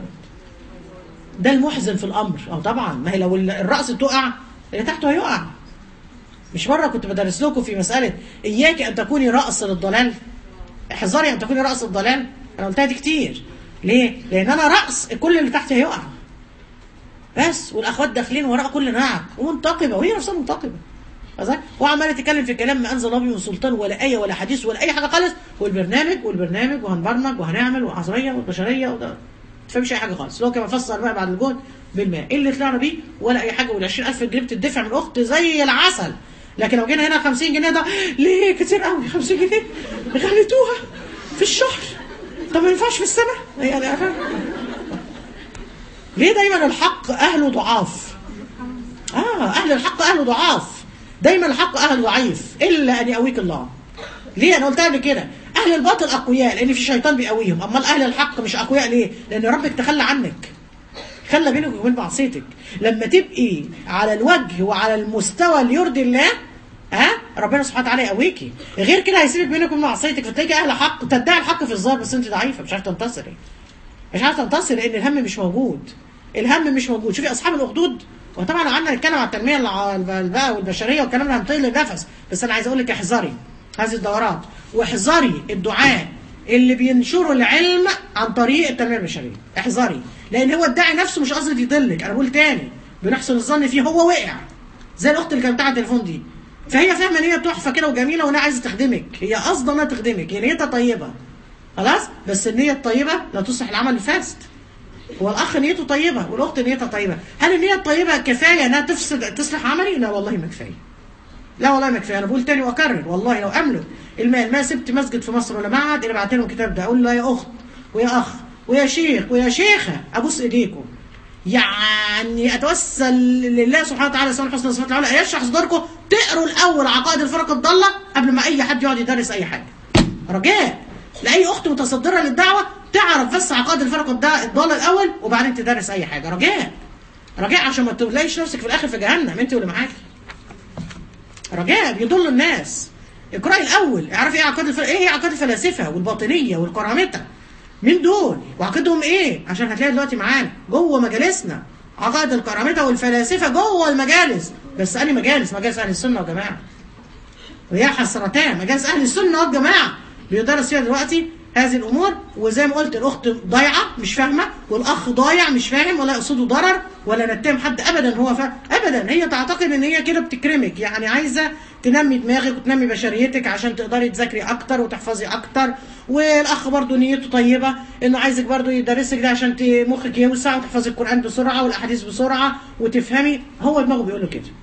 ده المحزن في الامر. اه طبعا، ما هي لو الراس تقع اللي تحته هيقع. مش مرة كنت بدرس لكم في مسألة إياك أن تكوني رأس للضلال، احذري أن تكوني رأس الضلال. أنا قلتها دي كتير. ليه؟ لأن أنا رأس كل اللي تحت هيقع بس، والأخوات داخلين وراء كل نعق ومنتقبة، وهي نفسها منتقبة. وعمالة تتكلم في كلام ما أنزل الله به من سلطان ولا آية ولا حديث ولا أي حاجة خالص، والبرنامج والبرنامج وهنبرمج وهنعمل والعصرية والبشرية وده ما تفهمش أي حاجة خالص. لو كما فسر بقى بعد الجهد بالماء اللي طلعنا بيه ولا أي حاجة، وال عشرين ألف جنيه بتدفع من الأخت زي العسل. لكن لو جينا هنا خمسين جنيه ده ليه كتير قوي؟ خمسين جنيه غليتوها في الشهر، طب ما ينفعش في السنة يعني. أفهم ليه دايما الحق أهله ضعاف؟ آه أهل الحق أهله ضعاف، دايما الحق أهل ضعيف إلا أن يقويك الله. ليه؟ أنا قلتها قبل كده، أهل الباطل أقوياء لأن في شيطان بيقويهم، أما أهل الحق مش أقوياء ليه؟ لأن ربك تخلى عنك، خلى بينك وبين معصيتك. لما تبقي على الوجه وعلى المستوى اللي يرضي الله، ها ربنا سبحانه وتعالى يقويكي. غير كده هيسيبك بينك وبين معصيتك، فتلاقي أهل حق تدعي الحق في الظاهر بس أنت ضعيفة، مش عارفة تنتصري، مش عارفة تنتصري لأن الهم مش موجود. الهم مش موجود. شوفي أصحاب الأخدود، وطبعا قعدنا نتكلم على التنميه بقى والبشريه والكلام ده هنطيل النفس، بس انا عايز اقول لك احذري هذه الدورات، واحذري الدعاء اللي بينشروا العلم عن طريق التنميه البشريه، احذري، لان هو الداعي نفسه مش قصدي يضلك. انا بقول تاني بنحسن الظن فيه، هو وقع زي الاخت اللي كانت بتاعت التليفون دي، فهي فاهمه ان هي تحفه كده وجميله وانها عايزه تخدمك، هي قصدها انها تخدمك، هي نيتها طيبه خلاص، بس النيه الطيبه لا تصلح العمل الفاسد. هو الاخ نيته طيبه والاخت نيتها طيبه، هل النيه الطيبه كفايه انها تفسد تصلح عملي؟ لا والله ما كفايه، لا والله ما كفايه. انا بقول تاني واكرر، والله لو املك المال ما سبت مسجد في مصر ولا معهد الا بعت لهم الكتاب ده، اقول له يا اخت ويا اخ ويا شيخ ويا شيخه ابوس ايديكم، يعني اتوسل لله سبحانه وتعالى اسماء الحسنى وصفات العلى يشرح صدوركم تقروا الاول عقائد الفرق الضاله قبل ما اي حد يقعد يدرس اي حاجه. رجاء لاي اخت متصدره للدعوه تعرف بس عقائد الفرق الضاله الاول وبعدين تدرس اي حاجه. رجاء رجاء عشان ما تلاقيش نفسك في الاخر في جهنم انت واللي معاكي. رجاء بيضل الناس. اقراي الاول، اعرفي ايه عقائد الفلاسفه، ايه هي عقائد الفلاسفه والباطنيه والكرامته، مين دول وعقيدهم ايه، عشان هتلاقي دلوقتي معانا جوه مجالسنا عقائد الكرامته والفلاسفه جوه المجالس. بس انهي مجالس؟ مجالس اهل السنه والجماعه، ويا حسرتان مجالس اهل السنه والجماعه بيدرس فيها دلوقتي هذه الامور. وزي ما قلت الاخت ضايعه مش فاهمه، والاخ ضايع مش فاهم ولا يقصده ضرر ولا نتهم حد ابدا هو فاهم ابدا. هي تعتقد ان هي كده بتكرمك، يعني عايزه تنمي دماغك وتنمي بشريتك عشان تقدري تذاكري اكتر وتحفظي اكتر. والاخ برضه نيته طيبه انه عايزك برضه يدرسك ده عشان مخك يوسع وتحفظي القران بسرعه والاحاديث بسرعه وتفهمي. هو دماغه بيقول له كده.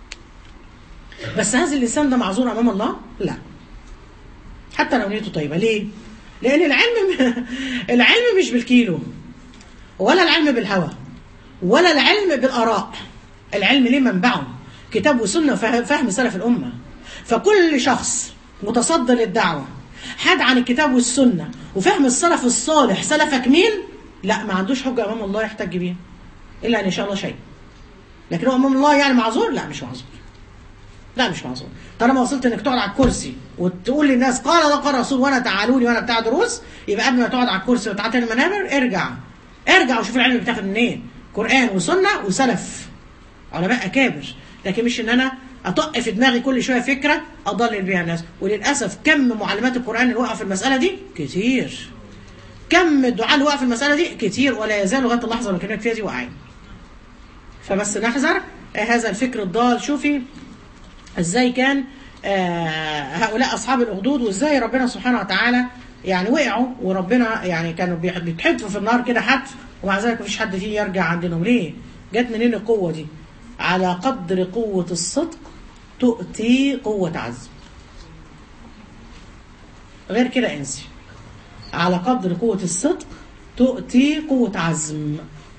بس هذا اللسان ده معذور امام الله؟ لا، حتى لو نيته طيبه. ليه؟ لأن العلم العلم مش بالكيلو، ولا العلم بالهوى، ولا العلم بالآراء. العلم ليه منبعه كتاب وسنة وفهم سلف الأمة. فكل شخص متصدر للدعوة حد عن الكتاب والسنة وفهم السلف الصالح سلفك مين؟ لا، ما عندوش حجة أمام الله يحتج بيها إلا أن يشاء الله شيء. لكن هو أمام الله يعني معذور؟ لا مش معذور، لا مش معذور. طالما وصلت انك تقعد على الكرسي وتقول للناس قال الله قال الرسول وانا تعالوني وانا بتاع دروس، يبقى قبل ما تقعد على الكرسي وتعطي المنابر ارجع ارجع وشوف العلم بتاخد منين، قرآن وسنة وسلف علماء اكابر. لكن مش ان انا اطق في دماغي كل شويه فكره اضلل بيها الناس. وللاسف كم معلمات القرآن اللي وقع في المساله دي كتير، كم الدعاء اللي وقع في المساله دي كتير، ولا يزال لغايه اللحظه اللي بكلمك فيها دي واقعين. فبس نحذر هذا الفكر الضال. شوفي ازاي كان آه هؤلاء اصحاب الاخدود، وازاي ربنا سبحانه وتعالى يعني وقعوا، وربنا يعني كانوا بيتحدفوا في النار كده حتف، ومع ذلك مفيش حد فيه يرجع عن دينهم. ليه؟ جت منين القوه دي؟ على قدر قوه الصدق تؤتي قوه عزم. غير كده انسي. على قدر قوه الصدق تؤتي قوه عزم.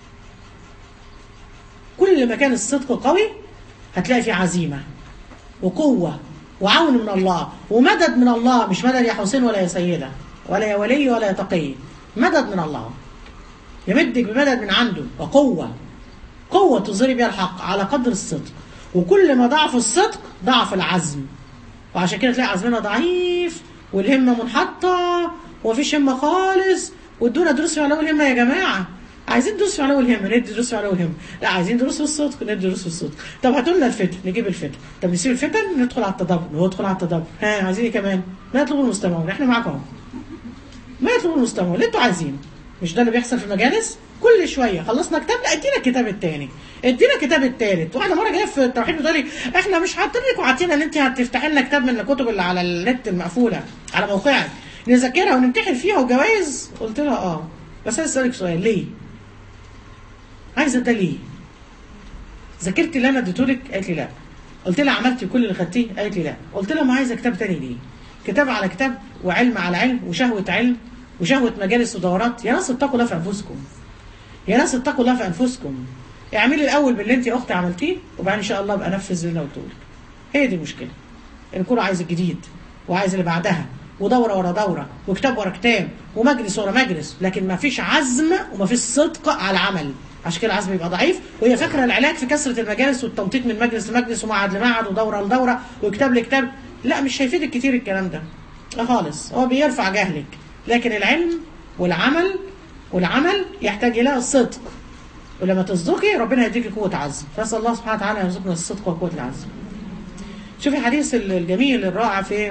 كل ما كان الصدق قوي هتلاقي فيه عزيمه وقوة وعون من الله ومدد من الله. مش مدد يا حسين ولا يا سيدة ولا يا ولي ولا يا تقي، مدد من الله يمدك بمدد من عنده وقوة، قوة تظهري بها الحق على قدر الصدق. وكل ما ضعف الصدق ضعف العزم، وعشان كده تلاقي عزمنا ضعيف والهمة منحطة ومفيش همة خالص. وادونا دروس في علوم الهمة يا جماعة، عايزين دروس في علو الهم، ندي دروس في علو الهم. لا عايزين دروس في الصدق، ندي دروس في الصدق. طب هاتوا لنا الفتن، نجيب الفتن. طب نسيب الفتن، ندخل على التدبر، ندخل على التدبر. ها عايزين ايه كمان؟ ما يطلبوا المستمعون، احنا معاكم اهو. ما يطلبوا المستمعون اللي انتوا عايزينه. مش ده اللي بيحصل في المجالس؟ كل شويه خلصنا كتاب، لا ادينا الكتاب الثاني، ادينا الكتاب الثالث. واحده مره جايه في التوحيد بتقول لي احنا مش حاطين لك وعاطينا ان انت هتفتحي لنا كتاب من الكتب اللي على النت المقفوله على موقعك نذاكرها ونمتحن فيها وجوائز. قلت لها اه بس انا اسالك سؤال، ليه؟ عايزه ده ليه؟ ذاكرتي اللي انا اديتهولك؟ قالت لي لا. قلت لها عملتي كل اللي خدتيه؟ قالت لي لا. قلت لها ما عايزه كتاب ثاني ليه؟ كتاب على كتاب وعلم على علم وشهوه علم وشهوه مجالس ودورات. يا ناس اتقوا الله في انفسكم، يا ناس اتقوا الله في انفسكم. اعملي الاول باللي انت يا اختي عملتيه وبعدين ان شاء الله ابقى انفذ اللي انا قلته لك. هي دي المشكله، ان كله عايز الجديد وعايز اللي بعدها ودوره ورا دوره وكتاب ورا كتاب ومجلس ورا مجلس، لكن ما فيش عزم وما فيش صدق على العمل. عشان كده العزم يبقى ضعيف. وهي فاكره العلاج في كثره المجالس والتنطيط من مجلس لمجلس ومعهد لمعهد ودوره لدوره وكتاب لكتاب. لا مش هيفيدك كتير الكلام ده، لا خالص. هو بيرفع جهلك، لكن العلم والعمل والعمل يحتاج الى الصدق. ولما تصدقي ربنا يديكي قوه عزم. فاسال الله سبحانه وتعالى يرزقنا الصدق وقوه العزم. شوفي الحديث الجميل الرائع في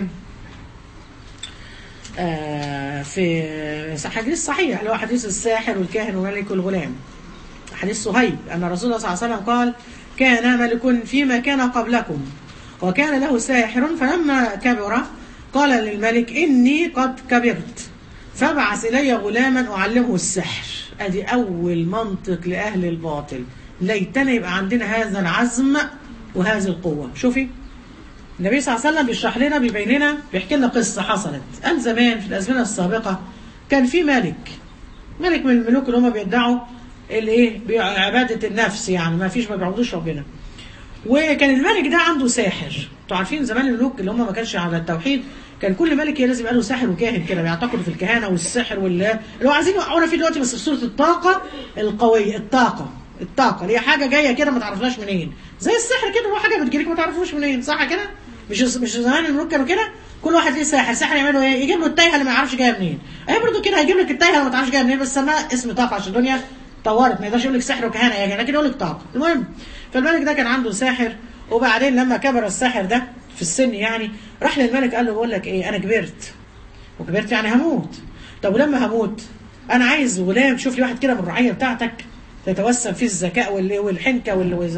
آه في حديث صحيح اللي هو حديث الساحر والكاهن وملك الغلام. حديث صهيب أن الرسول صلى الله عليه وسلم قال: كان ملك فيما كان قبلكم وكان له ساحر، فلما كبر قال للملك: إني قد كبرت فابعث إلي غلاما أعلمه السحر. أدي أول منطق لأهل الباطل. ليتنا يبقى عندنا هذا العزم وهذه القوة. شوفي النبي صلى الله عليه وسلم بيشرح لنا، بيبين لنا، بيحكي لنا قصة حصلت. قال زمان في الأزمنة السابقة كان في ملك، ملك من الملوك اللي هم بيدعوا الايه بعبادة النفس، يعني ما فيش ما بيعبدوش ربنا. وكان الملك ده عنده ساحر. انتوا عارفين زمان الملوك اللي هم ما كانش على التوحيد كان كل ملك لازم يبقى له ساحر وكاهن كده، بيعتقدوا في الكهانة والسحر واللي اللي هو عايزين يوقعونا فيه دلوقتي، بس في صورة الطاقة القوية. الطاقة الطاقة اللي هي حاجة جاية كده ما تعرفناش منين، زي السحر كده، هو حاجة بتجيلك ما تعرفوش منين، صح كده؟ مش مش زمان الملوك كانوا كده، كل واحد ليه ساحر. ساحر يعملوا ايه؟ يجيب له التايهه اللي ما يعرفش جايه منين. اهي برضه كده هيجيب لك التايهه اللي ما تعرفش جايه منين، بس سماها اسم طاقه عشان الدنيا طورت، ما يقدرش يقول لك سحر وكهانه يعني، لكن يقول لك طاقه. المهم فالملك ده كان عنده ساحر، وبعدين لما كبر الساحر ده في السن يعني راح للملك قال له: بقول لك ايه، انا كبرت، وكبرت يعني هموت. طب ولما هموت انا عايز غلام، شوف لي واحد كده من الرعيه بتاعتك تتوسم فيه الذكاء والحنكه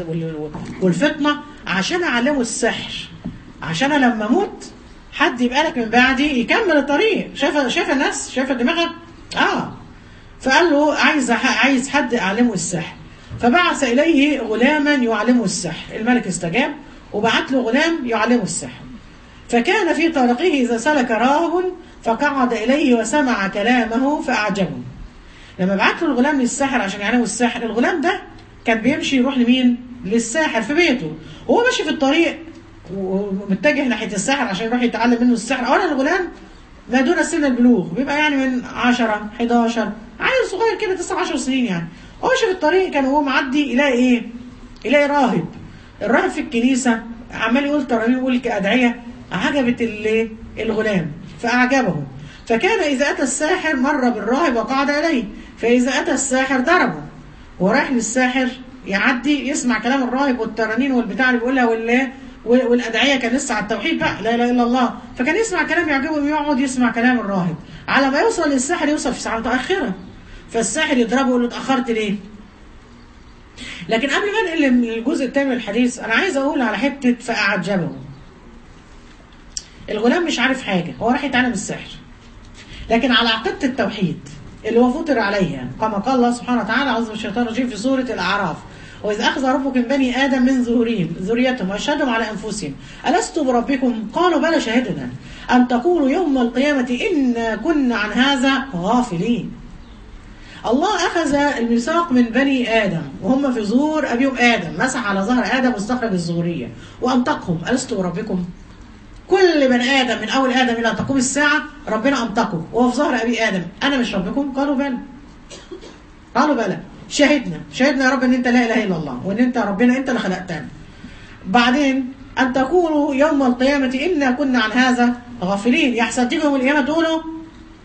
والفطنه عشان اعلمه السحر، عشان انا لما اموت حد يبقى لك من بعدي يكمل الطريق. شايفه شايفه الناس، شايفه دماغك. اه فقال له: عايز عايز حد اعلمه السحر. فبعث اليه غلاما يعلمه السحر. الملك استجاب وبعت له غلام يعلمه السحر. فكان في طريقه اذا سلك راهب فقعد اليه وسمع كلامه فاعجبه. لما بعت له الغلام للساحر عشان يعلمه السحر، الغلام ده كان بيمشي يروح لمين؟ للساحر في بيته، وهو ماشي في الطريق ومتجه ناحيه الساحر عشان يروح يتعلم منه السحر. اولا الغلام ما دون سن البلوغ، بيبقى يعني من عشرة حداشر، عيل صغير كده تسعة عشر سنين يعني. هو ماشي في الطريق، كان وهو معدي يلاقي ايه؟ يلاقي راهب. الراهب في الكنيسه عمال يقول ترانيم ويقول كادعيه، عجبت الغلام فاعجبه. فكان اذا اتى الساحر مر بالراهب وقعد اليه، فاذا اتى الساحر ضربه. ورايح للساحر يعدي يسمع كلام الراهب والترانيم والبتاع اللي بيقولها والله والادعيه، كان لسه على التوحيد بقى، لا اله الا الله. فكان يسمع كلام يعجبه ويقعد يسمع كلام الراهب، على ما يوصل للساحر يوصل في ساعه متاخره، فالساحر يضربه ويقول له: اتاخرت ليه؟ لكن قبل ما انقل الجزء الثاني من الحديث انا عايز اقول على حته فاعجبه. الغلام مش عارف حاجه، هو راح يتعلم السحر، لكن على عقيده التوحيد اللي هو فطر عليها، كما قال الله سبحانه وتعالى: اعوذ بالله من الشيطان الرجيم في سوره الاعراف: وإذ أخذ ربك من بني آدم من ظهورهم ذريتهم وأشهدهم على أنفسهم ألست بربكم قالوا بلى شهدنا أن تقولوا يوم القيامة إنا كنا عن هذا غافلين. الله أخذ الميثاق من بني آدم وهم في ظهور أبيهم آدم، مسح على ظهر آدم واستخرج الظهورية وأنطقهم: ألست بربكم. كل بني آدم من أول آدم إلى تقوم الساعة ربنا أنطقه وهو في ظهر أبي آدم: أنا مش ربكم؟ قالوا بلى. قالوا بلى، شهدنا شهدنا يا رب ان انت لا اله الا الله، وان انت ربنا انت اللي خلقتنا. بعدين ان تقولوا يوم القيامه انا كنا عن هذا غافلين. يحسن تيجوا يوم القيامه تقولوا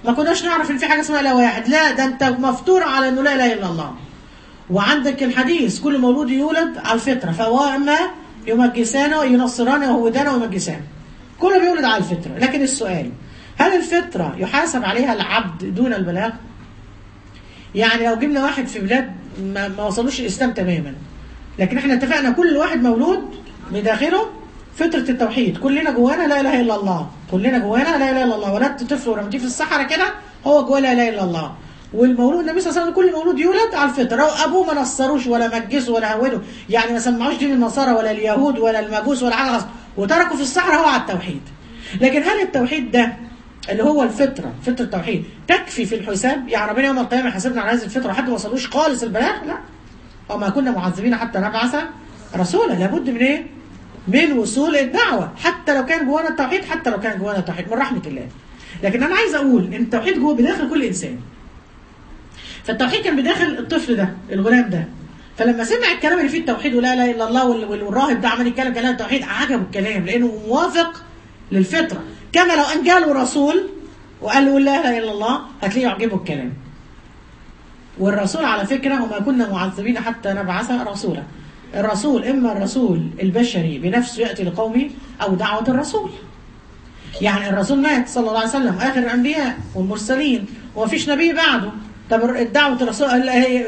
ما كناش نعرف ان في حاجه اسمها لا واحد، لا ده انت مفطور على انه لا اله الا الله. وعندك الحديث كل مولود يولد على الفطره، فهو اما يمجسانه ينصرانه ويهودانه ويمجسانه، كله بيولد على الفطره. لكن السؤال، هل الفطره يحاسب عليها العبد دون البلاغ؟ يعني لو جبنا واحد في بلاد ما, ما وصلوش الاسلام تماما، لكن احنا اتفقنا كل واحد مولود بداخله فطره التوحيد، كلنا جوانا لا اله الا الله، كلنا جوانا لا اله الا الله. ولدت طفل ورمتيه في الصحراء كده هو جواه لا اله الا الله. والمولود النبي صلى الله عليه وسلم كل مولود يولد على الفطره، ابوه ما نصروش ولا مجسوا ولا هودوا، يعني ما سمعوش دين النصارى ولا اليهود ولا المجوس ولا حاجه، وتركوا في الصحراء هو على التوحيد. لكن هل التوحيد ده اللي هو الفطره، فطره التوحيد تكفي في الحساب؟ يعني ربنا يوم القيامه يحاسبنا على هذه الفطره حتى ما وصلوش خالص البلاغ؟ لا. وما كنا معذبين حتى نبعث رسولا، لابد من ايه؟ من وصول الدعوه، حتى لو كان جوانا التوحيد، حتى لو كان جوانا التوحيد من رحمه الله. لكن انا عايز اقول ان التوحيد جوه بداخل كل انسان. فالتوحيد كان بداخل الطفل ده، الغلام ده، فلما سمع الكلام اللي فيه التوحيد ولا اله الا الله، والراهب ده عمال يتكلم كلام التوحيد، عجبه الكلام لانه موافق للفطره. كما لو ان جاله رسول وقال له لا اله الا الله هتلاقيه يعجبه الكلام. والرسول على فكره وما كنا معذبين حتى نبعث رسولا، الرسول اما الرسول البشري بنفسه ياتي لقومه او دعوه الرسول. يعني الرسول مات صلى الله عليه وسلم اخر الانبياء والمرسلين ومفيش نبي بعده. طب دعوه الرسول هي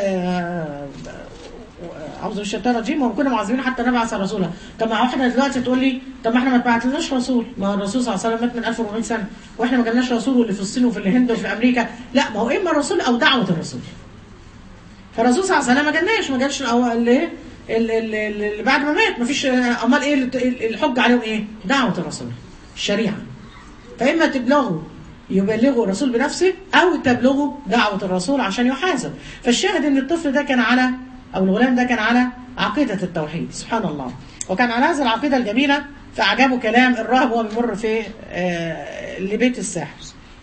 اعوذ بالشيطان الرجيم وما كنا معذبين حتى نبعث رسولا. طب ما واحده دلوقتي تقول لي طب ما احنا ما اتبعتلناش رسول، ما الرسول صلى الله عليه وسلم مات من ألف وأربعمائة سنه واحنا ما جالناش رسول، واللي في الصين وفي الهند وفي امريكا. لا، ما هو اما الرسول او دعوه الرسول. فالرسول صلى الله عليه وسلم ما جالناش، ما جالش اللي اللي بعد ما مات، ما فيش. امال ايه الحج عليهم؟ ايه؟ دعوه الرسول، الشريعه. فاما تبلغوا يبلغوا الرسول بنفسه او تبلغوا دعوه الرسول عشان يحاسب. فالشاهد ان الطفل ده كان على او الغلام ده كان على عقيده التوحيد، سبحان الله، وكان على هذه العقيده الجميله. فاعجبه كلام الراهب وهو بيمر في آه لبيت الساحر.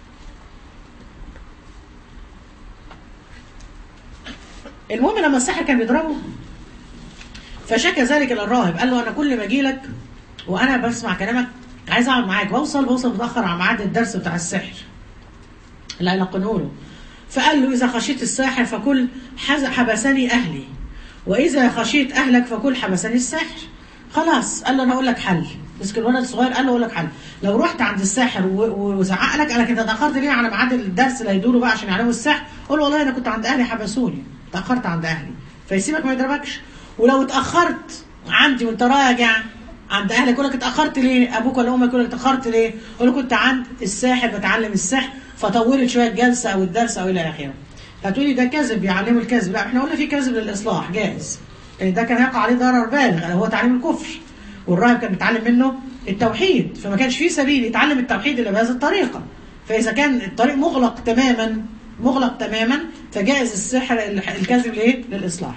المهم لما الساحر كان بيضربه فشكى ذلك الى الراهب، قال له انا كل ما اجي لك وانا بسمع كلامك عايز اقعد معاك، بوصل بوصل متاخر على ميعاد الدرس بتاع السحر اللي هيلقنه له. فقال له اذا خشيت الساحر فكل حبسني اهلي، واذا خشيت اهلك فكل حبسني الساحر. خلاص، قال له انا اقول لك حل. مسك الولد الصغير قال له اقول لك حل، لو رحت عند الساحر وزعق لك قال لك انت اتاخرت ليه على ميعاد الدرس اللي هيدوله بقى عشان يعلموا السحر، قول له والله انا كنت عند اهلي حبسوني، اتاخرت عند اهلي، فيسيبك ما يضربكش. ولو اتاخرت عندي وانت راجع عند اهلك يقول لك اتاخرت ليه؟ ابوك ولا امك يقول لك اتاخرت ليه؟ قول له كنت عند الساحر بتعلم السحر فطولت شويه الجلسه او الدرس او الى اخره. هتقولي ده كذب، يعلموا الكذب. لا، احنا قلنا في كذب للاصلاح جائز، يعني ده كان يقع عليه ضرر بالغ، هو تعليم الكفر، والراهب كان بيتعلم منه التوحيد، فما كانش فيه سبيل يتعلم التوحيد الا بهذه الطريقه. فاذا كان الطريق مغلق تماما مغلق تماما فجائز السحر الكذب ليه؟ للاصلاح.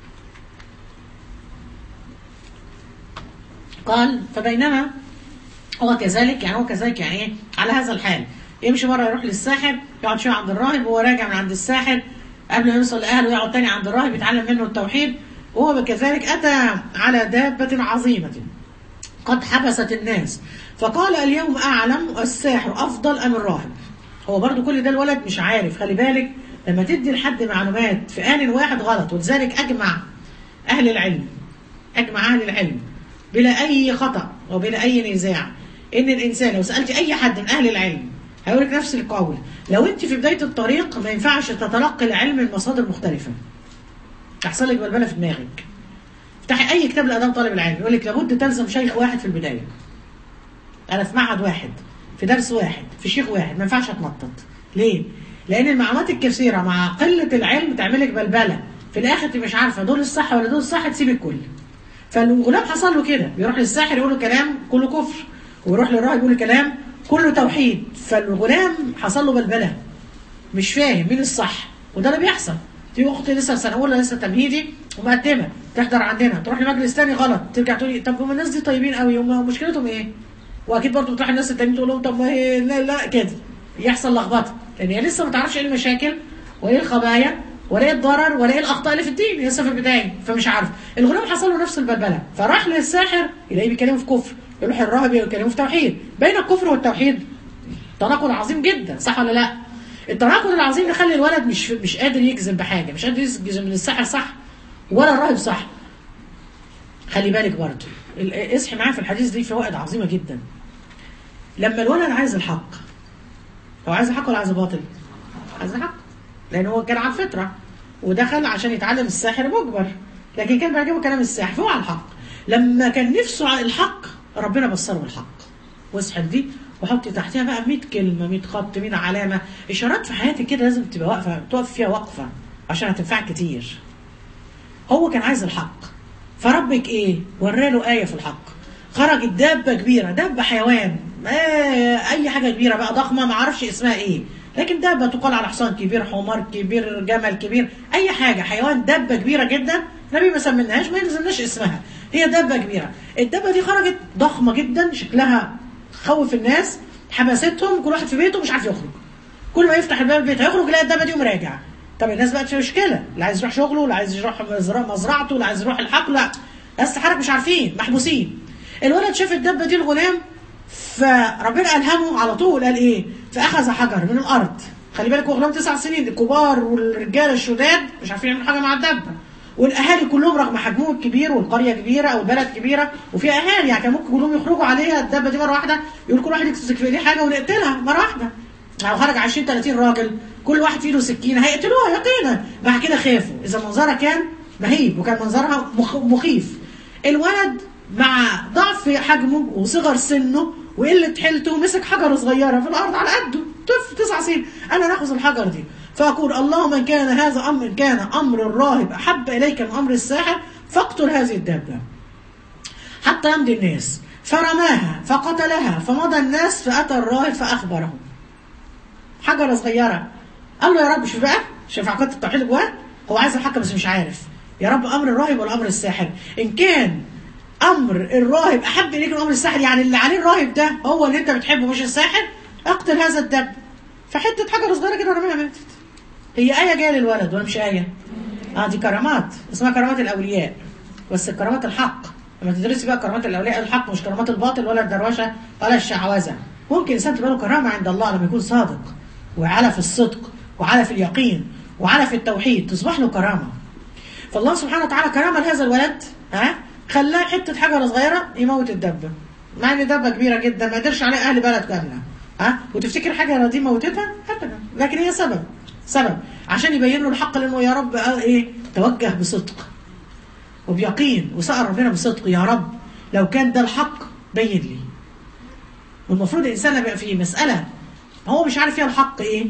قال فبينما هو كذلك، يعني هو كذلك يعني ايه؟ على هذا الحال، يمشي مره يروح للساحر يقعد شويه عند الراهب، وهو راجع من عند الساحر قبل ما يوصل لاهله يقعد تاني عند الراهب يتعلم منه التوحيد. وهو كذلك اتى على دابه عظيمه قد حبست الناس فقال اليوم اعلم الساحر افضل ام الراهب. هو برضو كل ده الولد مش عارف. خلي بالك لما تدي لحد معلومات في آن واحد غلط، ولذلك اجمع اهل العلم اجمع اهل العلم بلا اي خطا وبلا اي نزاع ان الانسان لو سالت اي حد من اهل العلم هيقول لك نفس القول. لو انت في بدايه الطريق ما ينفعش تتلقي العلم من مصادر مختلفه، تحصل لك بلبله في دماغك. افتحي اي كتاب لاداب طالب العلم يقول لك لابد تلزم شيخ واحد في البدايه. انا في معهد واحد، في درس واحد، في شيخ واحد، ما ينفعش اتنطط. ليه؟ لان المعلومات الكثيره مع قله العلم تعمل لك بلبله، في الاخر انت مش عارفه دول الصح ولا دول الصح، تسيب الكل. فالغلام حصل له كده، بيروح للساحر يقول له كلام كله كفر، ويروح للراهب يقول له كلام كله توحيد. فالغلام حصل له بلبله، مش فاهم مين الصح، وده اللي بيحصل. في اختي لسه سنه اولى لسه تمهيدي ومقدمه تحضر عندنا، تروح لمجلس ثاني غلط، ترجع تقول لي طب هم الناس دي طيبين قوي، هم مشكلتهم ايه؟ واكيد برضه بتروح الناس التانيين تقول لهم طب ما هي لا لا كده، يحصل لخبطه، لان هي لسه ما تعرفش ايه المشاكل وايه الخبايا ولا ايه الضرر ولا ايه الاخطاء اللي في الدين، لسه في البدايه، فمش عارف. الغلام حصل له نفس البلبله، فراح للساحر يلاقيه بيتكلموا في كفر، يروح الراهب يكلموا في توحيد. بين الكفر والتوحيد تناقض عظيم جدا، صح ولا لا؟ التناقض العظيم يخلي الولد مش مش قادر يجزم بحاجه، مش قادر يجزم من الساحر صح ولا الراهب صح. خلي بالك برضه، اصحي معايا في الحديث دي فوائد عظيمه جدا. لما الولد عايز الحق، هو عايز الحق ولا عايز الباطل؟ عايز الحق، لان هو كان على الفطره ودخل عشان يتعلم الساحر مجبر، لكن كان بيعجبه كلام الساحر فهو على الحق. لما كان نفسه على الحق ربنا بصره الحق. واسحب دي وحطي تحتها بقى مية كلمه، مية خط، مية علامه، اشارات في حياتك كده لازم تبقى واقفه، تقف فيها وقفه عشان هتنفعك كتير. هو كان عايز الحق، فربك ايه؟ وراله ايه في الحق. خرجت دابه كبيره، دابه حيوان، آه اي حاجه كبيره بقى ضخمه ما اعرفش اسمها ايه، لكن دابه تقال على حصان كبير، حمار كبير، جمل كبير، اي حاجه حيوان، دابه كبيره جدا، النبي ما سميناهاش، ما يلزمناش اسمها، هي دابه كبيره. الدابه دي خرجت ضخمه جدا، شكلها خوف الناس، حماستهم، كل واحد في بيته مش عارف يخرج، كل ما يفتح الباب البيت هيخرج يلاقي الدابه دي ومراجع. طب الناس بقت في مشكله، اللي عايز يروح شغله، اللي عايز يروح مزرعته، اللي عايز يروح الحقل، لا ناس تحرك مش عارفين، محبوسين. الولد شاف الدابه دي الغلام، فربنا الهمه على طول، قال ايه؟ فاخذ حجر من الارض. خلي بالك هو غلام تسع سنين، الكبار والرجاله الشداد مش عارفين يعملوا حاجه مع الدابه، والاهالي كلهم رغم حجمهم الكبير والقريه كبيره او البلد كبيره وفيها اهالي، يعني كان ممكن كلهم يخرجوا عليها الدابه دي مره واحده، يقول كل واحد يمسك في ايديه حاجه ونقتلها مره واحده. لو خرج عشرين تلاتين راجل كل واحد في ايده سكينه هيقتلوها يقينا. بعد كده خافوا، اذا منظرها كان مهيب وكان منظرها مخيف. الولد مع ضعف حجمه وصغر سنه وقله حيلته مسك حجره صغيره في الارض على قده، طفل تسع سنين، انا ناخذ الحجر دي فاقول اللهم ان كان هذا امر كان امر الراهب احب اليك من امر الساحر فاقتل هذه الدابه حتى يمضي الناس. فرماها فقتلها، فمضى الناس فاتى الراهب فاخبرهم. حجره صغيره، قال له يا رب، شوف بقى، شوف عقيده التوحيد جواه، هو عايز الحق بس مش عارف، يا رب امر الراهب ولا امر الساحر؟ ان كان امر الراهب احب اليك من امر الساحر، يعني اللي عليه الراهب ده هو اللي انت بتحبه مش الساحر، اقتل هذا الدب. فحته حجره صغيره كده ورميها ماتت. هي ايه جايه للولد ولا مش ايه؟ اه دي كرامات، اسمها كرامات الاولياء، بس الكرامات الحق. لما تدرسي بقى كرامات الاولياء الحق، مش كرامات الباطل ولا الدروشه ولا الشعوذه. ممكن الانسان تبقى له كرامه عند الله لما يكون صادق وعلى في الصدق وعلى في اليقين وعلى في التوحيد، تصبح له كرامه. فالله سبحانه وتعالى كرامه لهذا الولد، ها، خلاه حته حجره صغيره يموت الدبه، مع ان دبه كبيره جدا ما قدرش عليها اهل بلد كامله، ها، وتفتكر حاجه دي موتتها؟ ابدا، لكن هي سبب سبب عشان يبين له الحق، لانه يا رب قال ايه؟ توجه بصدق وبيقين وسأل ربنا بصدق، يا رب لو كان ده الحق بين لي. والمفروض الانسان يبقى في مساله هو مش عارف فيها الحق ايه،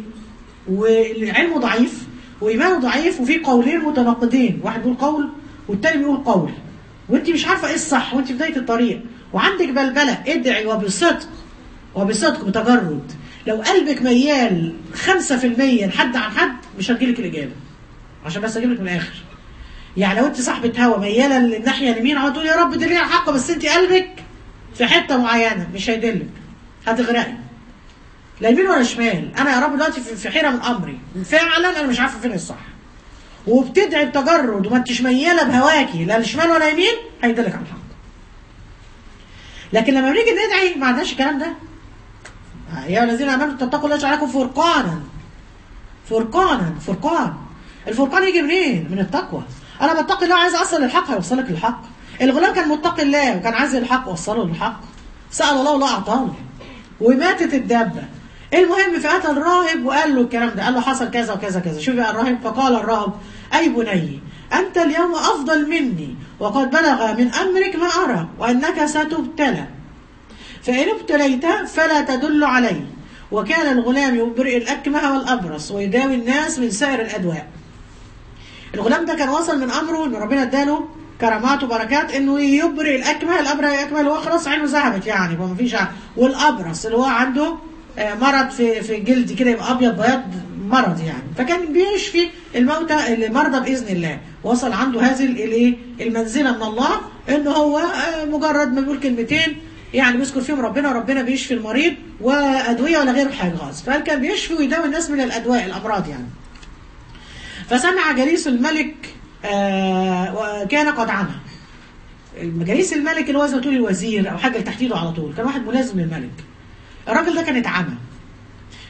وعلمه ضعيف وايمانه ضعيف، وفي قولين متناقضين، واحد بيقول قول والتاني بيقول قول، وانت مش عارفه ايه الصح وانت في بدايه الطريق وعندك بلبله، ادعي وبصدق وبصدق بتجرد. لو قلبك ميال خمسة في المية لحد عن حد مش هتجيلك الاجابه، عشان بس اجيب لك من الاخر. يعني لو انت صاحبه هوا مياله للناحيه اليمين عم تقول يا رب دليل على الحق، بس انت قلبك في حته معينه مش هيدلك، هتغرقي لا يمين ولا شمال. انا يا رب دلوقتي في حيره من امري فعلا، انا مش عارفه فين الصح، وبتدعي بتجرد وما انتش مياله بهواكي لا لشمال ولا يمين، هيدلك على الحق. لكن لما بنيجي ندعي ما عندناش الكلام ده. يا الذين امنوا تتقوا الله يجعل لكم فرقانا فرقانا فرقان. الفرقان يجي منين؟ من التقوى. انا بتقي الله عايز اوصل للحق، هيوصلك للحق. الغلام كان متقي الله وكان عايز الحق، وصله للحق، سأل الله والله اعطاه، وماتت الدابه. المهم فاتى الراهب وقال له الكلام ده، قال له حصل كذا وكذا كذا. شوف بقى الراهب، فقال الراهب اي بني انت اليوم افضل مني، وقد بلغ من امرك ما ارى، وانك ستبتلى، فان ابتليت فلا تدل علي. وكان الغلام يبرئ الاكمه والابرص ويداوي الناس من سائر الادواء. الغلام ده كان وصل من امره ان ربنا اداله كرامات وبركات، انه يبرئ الاكمه، الابرص الاكمه اللي هو خلاص عينه ذهبت يعني ما فيش، والابرص اللي هو عنده مرض في في الجلد كده يبقى ابيض بياض، مرض يعني، فكان بيشفي الموتى المرضى باذن الله. وصل عنده هذه الايه المنزله من الله، ان هو مجرد ما بيقول كلمتين يعني بيذكر فيهم ربنا، وربنا بيشفي المريض، وادويه ولا غير حاجه خالص. فكان بيشفي ويداوي الناس من الادواء الامراض يعني. فسمع جليس الملك آه وكان قد عمى. جليس الملك اللي هو زي ما تقول الوزير او حاجه تحت ايده على طول، كان واحد ملازم للملك. الراجل ده كان اتعمى،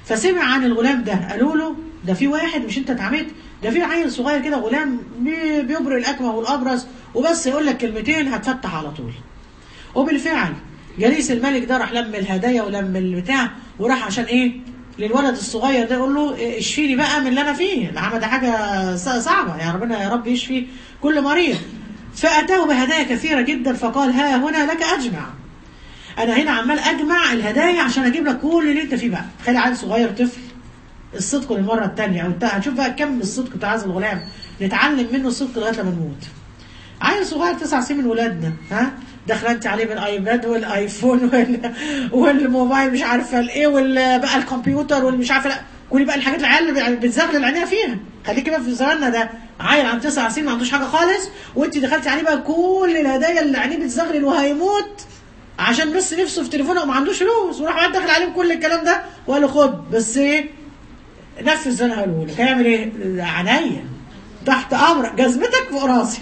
فسمع عن الغلام ده، قالوا له ده في واحد مش انت اتعميت، ده في عيل صغير كده غلام بي- بيبرئ الاكمه والابرص، وبس يقول لك كلمتين هتفتح على طول. وبالفعل جليس الملك ده راح لم الهدايا ولم البتاع، وراح عشان ايه للولد الصغير ده يقول له إيه، اشفيني بقى من اللي انا فيه، العمى ده حاجه ص- صعبه، يا ربنا يا رب يشفي كل مريض. فاتاه بهدايا كثيره جدا، فقال ها هنا لك اجمع، انا هنا عمال اجمع الهدايا عشان اجيب لك كل اللي انت فيه بقى. تخيل عيل صغير طفل الصدق للمره الثانيه، او انت هتشوف بقى كم الصدق بتاع هذا الغلام، نتعلم منه الصدق لغايه لما نموت. عيل صغير تسع سنين من ولادنا، ها داخله انت عليه بالايباد والايفون وال... والموبايل مش عارفه الايه، وبقى الكمبيوتر والمش عارفه لا كل بقى الحاجات العيال اللي بتزغلل عينيها فيها. خليكي بقى في زماننا ده عيل عن تسع سنين ما عندوش حاجه خالص، وانت دخلتي عليه بقى كل الهدايا اللي عينيه بتزغلل وهيموت عشان بس نفسه في تليفونه وما عندوش فلوس، وراح واحد داخل عليه كل الكلام ده وقال له خد بس ايه نفذ اللي انا هقوله لك. هيعمل ايه؟ عينيا تحت امرك، جزمتك فوق راسي.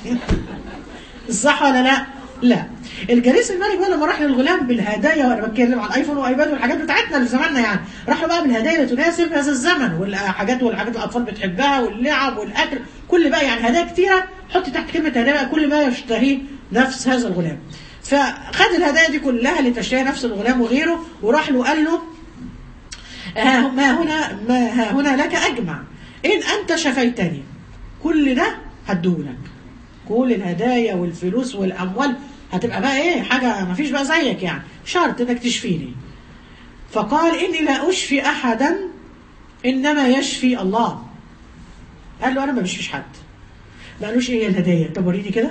الصح ولا لا؟ لا. الجليس الملك بقى لما راح للغلام بالهدايا، وانا بتكلم عن الايفون وايباد والحاجات بتاعتنا اللي في زماننا يعني، راح له بقى بالهدايا اللي تناسب هذا الزمن، والحاجات والحاجات الاطفال بتحبها واللعب والاكل كل بقى يعني هدايا كتيره، حط تحت كلمه هدايا بقى كل ما يشتهيه نفس هذا الغلام. فخد الهدايا دي كلها لتشتهي نفس الغلام وغيره، وراح له قال له ها ما هنا ما ها هنا لك اجمع ان انت شفيتني، كل ده هدولك، كل الهدايا والفلوس والاموال هتبقى بقى ايه حاجه ما فيش بقى زيك يعني، شرط انك تشفيني. فقال اني لا اشفي احدا انما يشفي الله. قال له انا ما بشفيش حد. ما قالوش ايه الهدايا؟ طب وريني كده.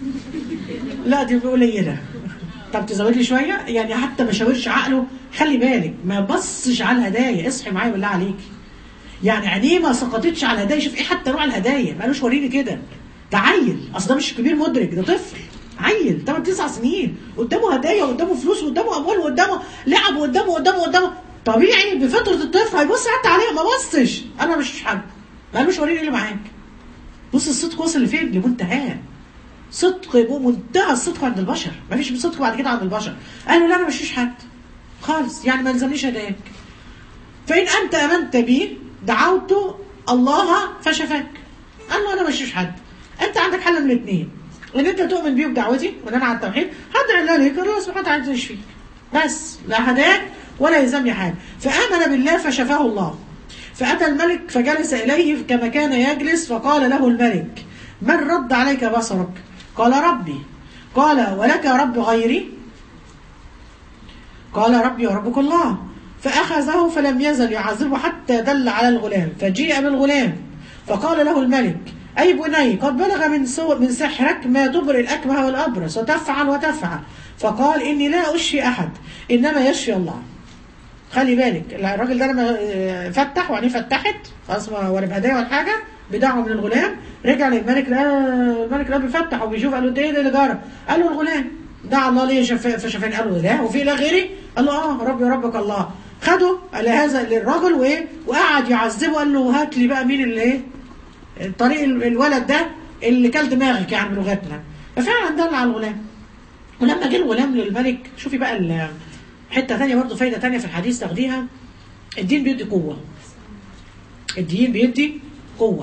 لا دي قليله، طب تزود لي شويه يعني، حتى ما شاورش عقله. خلي بالك ما بصش على الهدايا، اصحي معايا بالله عليكي. يعني عينيه ما سقطتش على الهدايا، شوف ايه حتى نوع الهدايا، ما قالوش وريني كده. ده عيل، اصل ده مش كبير مدرك، ده طفل عيل ثمانية تسع سنين، قدامه هدايا وقدامه فلوس وقدامه اموال وقدامه لعب وقدامه قدامه قدامه طبيعي بفطره الطفل هيبص حتى عليها، ما بصش. انا مش حد، ما قالوش وريني اللي معاك. بص الصدق وصل لفين؟ لمنتهاه. صدق منتهى الصدق عند البشر، ما فيش صدق بعد كده عند البشر. قالوا لا انا مش فيش حد خالص، يعني ما يلزمنيش هداياك. فان انت امنت بي دعوت الله فشفاك. قال له انا مش فيش حد، انت عندك حل من الاثنين، ان انت تؤمن بيه بدعوتي وان انا على التوحيد، هدعي الله ليك الله سبحانه وتعالى يشفيك، بس لا هداك ولا يلزمني حاجه. فامن بالله فشفاه الله. فاتى الملك فجلس اليه كما كان يجلس، فقال له الملك من رد عليك بصرك؟ قال ربي. قال ولك رب غيري؟ قال ربي وربك الله. فاخذه فلم يزل يعذبه حتى دل على الغلام، فجيء بالغلام فقال له الملك أي بني قد بلغ من من سحرك ما تبرئ الأكمه والأبرص وتفعل وتفعل. فقال إني لا أشفي أحد إنما يشفي الله. خلي بالك الراجل ده لما فتح وعينيه فتحت خلاص ولا بهدايا ولا حاجة، بدعوة من الغلام، رجع للملك لقى الملك ده بيفتح وبيشوف، قال له ده ايه اللي جرى؟ قال له الغلام دعا الله ليه فشفاني. قال له لا وفي لا غيري؟ قال له اه ربي وربك الله. خده لهذا للرجل وايه وقعد يعذبه، قال له هات لي بقى مين اللي ايه طريق الولد ده اللي كل دماغك يعني بلغتنا. ففعلا دل على الغلام. ولما جه الغلام للملك، شوفي بقى حته ثانيه برضه فايده ثانيه في الحديث تاخديها، الدين بيدي قوه. الدين بيدي قوه،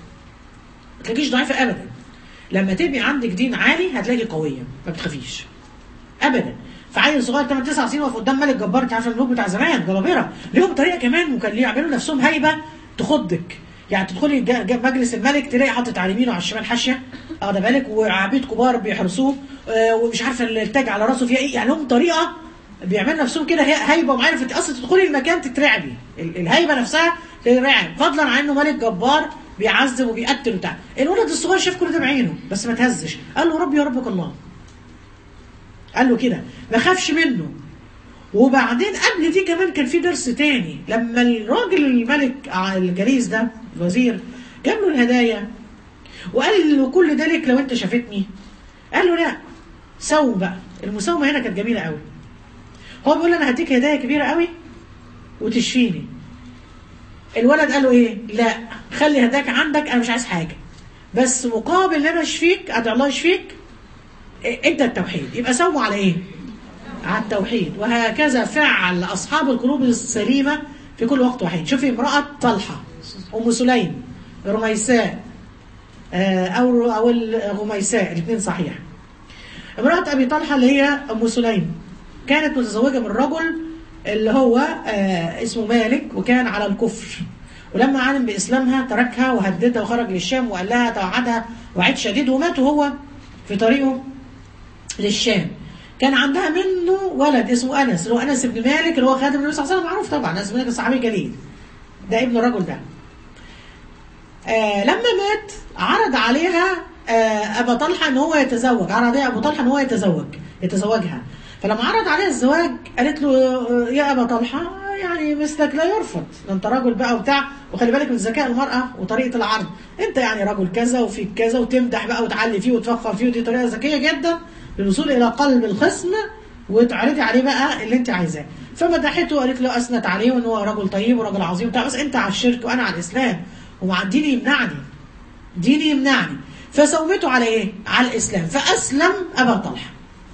ما تلاقيش ضعيفه ابدا. لما تبقي عندك دين عالي هتلاقي قويه، ما بتخافيش ابدا. فعيل صغير ثمانية تسع سنين واقف قدام ملك جبار، انت عارفه الملوك بتاع زمان جبابره ليهم طريقه كمان، وكان يعملوا نفسهم هيبه تخضك. يعني تدخلي مجلس الملك تلاقي حاطط على اليمين وعلى الشمال حاشيه، واخده بالك، وعبيد كبار بيحرسوه، آه ومش عارفه التاج على راسه فيها ايه، يعني لهم طريقه بيعملوا نفسهم كده هيبه ومعانا، فانت اصلا تدخلي المكان تترعبي، الهيبه نفسها تترعب، فضلا عن انه ملك جبار بيعذب وبيقتل وبتاع. الولد الصغير شاف كل ده بعينه بس ما تهزش، قال له ربي يا ربك الله. قال له كده ما خافش منه. وبعدين قبل دي كمان كان في درس تاني، لما الراجل الملك الجليس ده الوزير جاب له الهدايا وقال له كل ده لك لو انت شافتني. قال له لا سوم بقى. المساومه هنا كانت جميله قوي. هو بيقول انا هديك هدايا كبيره قوي وتشفيني. الولد قال له ايه؟ لا خلي هداك عندك، انا مش عايز حاجه، بس مقابل ان انا اشفيك ادعو الله يشفيك إيه؟ انت التوحيد. يبقى ساوموا على ايه؟ على التوحيد. وهكذا فعل أصحاب القلوب السليمة في كل وقت وحين. شوفي امرأة طلحة، أم سليم، رميساء، أو أو الغميساء الاثنين صحيح. امرأة أبي طلحة اللي هي أم سليم كانت متزوجة من رجل اللي هو اسمه مالك، وكان على الكفر، ولما علم بإسلامها تركها وهددها وخرج للشام وقال لها توعدها وعد شديد، ومات وهو في طريقه للشام. كان عندها منه ولد اسمه أنس، اللي هو أنس بن مالك اللي هو خادم النبي صلى الله عليه وسلم، معروف طبعا أنس بن مالك الصحابي الجليل، ده ابن الرجل ده. آه لما مات عرض عليها آه أبا طلحة ان هو يتزوج، عرض عليها أبو طلحة ان هو يتزوج يتزوجها. فلما عرض عليها الزواج قالت له يا أبا طلحة يعني مثلك لا يرفض، انت راجل بقى وبتاع، وخلي بالك من ذكاء المرأة وطريقة العرض، انت يعني راجل كذا وفيك كذا، وتمدح بقى وتعلي فيه وتفخر فيه، ودي طريقة ذكية جدا للوصول الى قلب الخصم وتعرضي عليه بقى اللي انت عايزاه. فمدحته وقالت له اثنت عليه وان هو راجل طيب وراجل عظيم بتاع، بس انت على الشرك وانا على الاسلام، ومع ديني يمنعني ديني يمنعني. فسومته على ايه؟ على الاسلام، فاسلم ابا طلحه،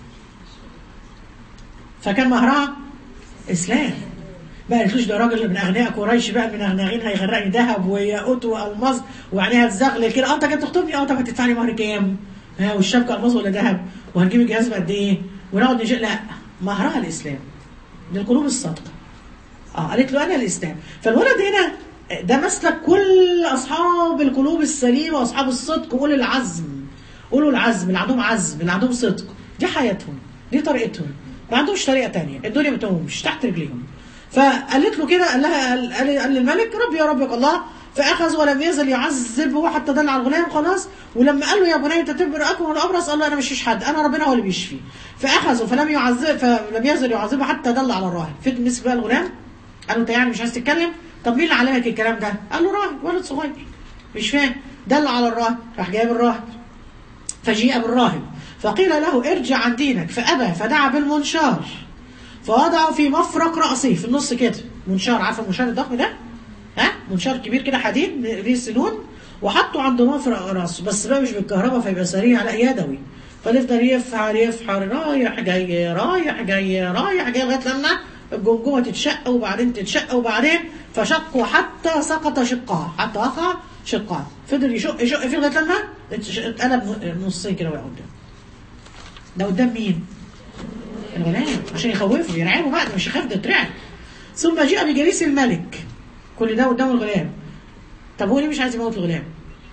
فكان مهرها اسلام. ما قالتلوش ده راجل من اغنياء قريش بقى، من اغنياءين هيغرقني ذهب وياقوت والماظ وعينيها تزغلل كده. اه انت جاي تخطبني؟ اه طب هتدفع لي مهر كام؟ ها والشبكه الماظ ولا ذهب؟ وهنجيب الجهاز بقد ايه؟ ونقعد نجي. لا، مهرها الاسلام، للقلوب الصادقه. اه قالت له انا الاسلام. فالولد هنا ده مسلك كل اصحاب القلوب السليمه واصحاب الصدق واولي العزم. اولو العزم اللي عندهم عزم، اللي عندهم صدق، دي حياتهم، دي طريقتهم، ما عندهمش طريقه ثانيه، الدنيا ما تقومش تحت رجليهم. فقالت له كده، قال لها قال, قال للملك ربي يا ربك الله، فاخذ ولم يزل يعذبه حتى دل على الغلام خلاص. ولما قال له يا بني انت تبر اكبر ولا ابرص، قال له انا مش فيش حد، انا ربنا هو اللي بيشفي. فاخذه فلم يعذب فلم يزل يعذبه حتى دل على الراهب. فين مسك بقى الغلام؟ قال له انت يعني مش عايز تتكلم؟ طب مين اللي علمك الكلام ده؟ قال له راهب، ولد صغير مش فاهم. دل على الراهب، راح جايب الراهب. فجيء بالراهب فقيل له ارجع عن دينك، فابى، فدعا بالمنشار فوضعه في مفرق رأسه في النص كده. منشار، عارفه المنشار الضخم ده؟ ها منشار كبير كده حديد ليه سنون، وحطه عند مفرق رأسه، بس بقى مش بالكهرباء فيبقى سريع، لا يدوي. فنفضل يفحر يفحر رايح جاي رايح جاي رايح جاي لغايه لما الجمجمه تتشق وبعدين تتشق وبعدين فشقوا حتى سقط شقها، حتى وقع شقها. فضل يشق يشق فيه لغايه لما اتقلب نصين كده وقع قدام. ده قدام مين؟ الغلام، عشان يخوفه يرعبه بقى، ده مش يخاف ده اترعب. ثم جاء بجليس الملك، كل ده قدام الغلام. طب هو ليه مش عايز يموت الغلام؟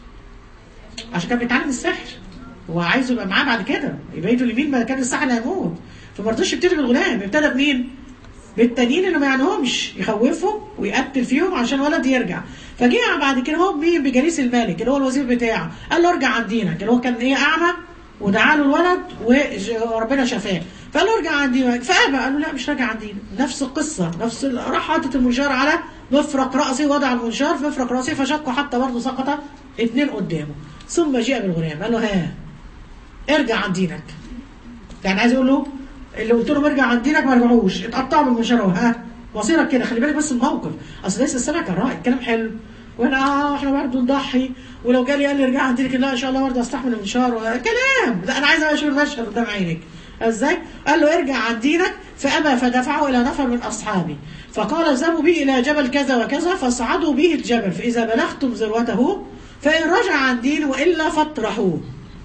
عشان كان بيتعلم السحر وعايزه يبقى معاه بعد كده، يبقى ايده اليمين ما كان السحر هيموت. فما رضاش يبتدي بالغلام، ابتدى بمين؟ بالتانيين اللي ما يعنيهمش، يخوفهم ويقتل فيهم عشان ولد يرجع. فجاء بعد كده هو مين؟ بجليس الملك اللي هو الوزير بتاعه، قال له ارجع عن دينك، اللي هو كان ايه اعمى ودعا له الولد وربنا شفاه، فقال له ارجع عن دينك. فابى، قال له لا مش راجع عن دينك. نفس القصه، نفس راح حاطط المنشار على مفرق راسه، وضع المنشار في مفرق راسه فشقه حتى برضه سقط اثنين قدامه. ثم جاء بالغلام قال له ها ارجع عن دينك، يعني عايز يقول له اللي قلت له ارجع عن دينك ما رجعوش، اتقطعوا بالمنشار اهو، ها مصيرك كده. خلي بالك بس الموقف، اصل لسه السنه كان رائع الكلام حلو، وانا اه احنا برضه نضحي، ولو جالي قال لي ارجع عن دينك لا ان شاء الله برضه استحمل المنشار كلام. لا انا عايز اشوف المشهد قدام عينك ازاي. قال له ارجع عن دينك، فابى، فدفعه الى نفر من اصحابه فقال اذهبوا بي الى جبل كذا وكذا فاصعدوا به الجبل، فاذا بلغتم ذروته فان رجع عن دينه والا فاطرحوه.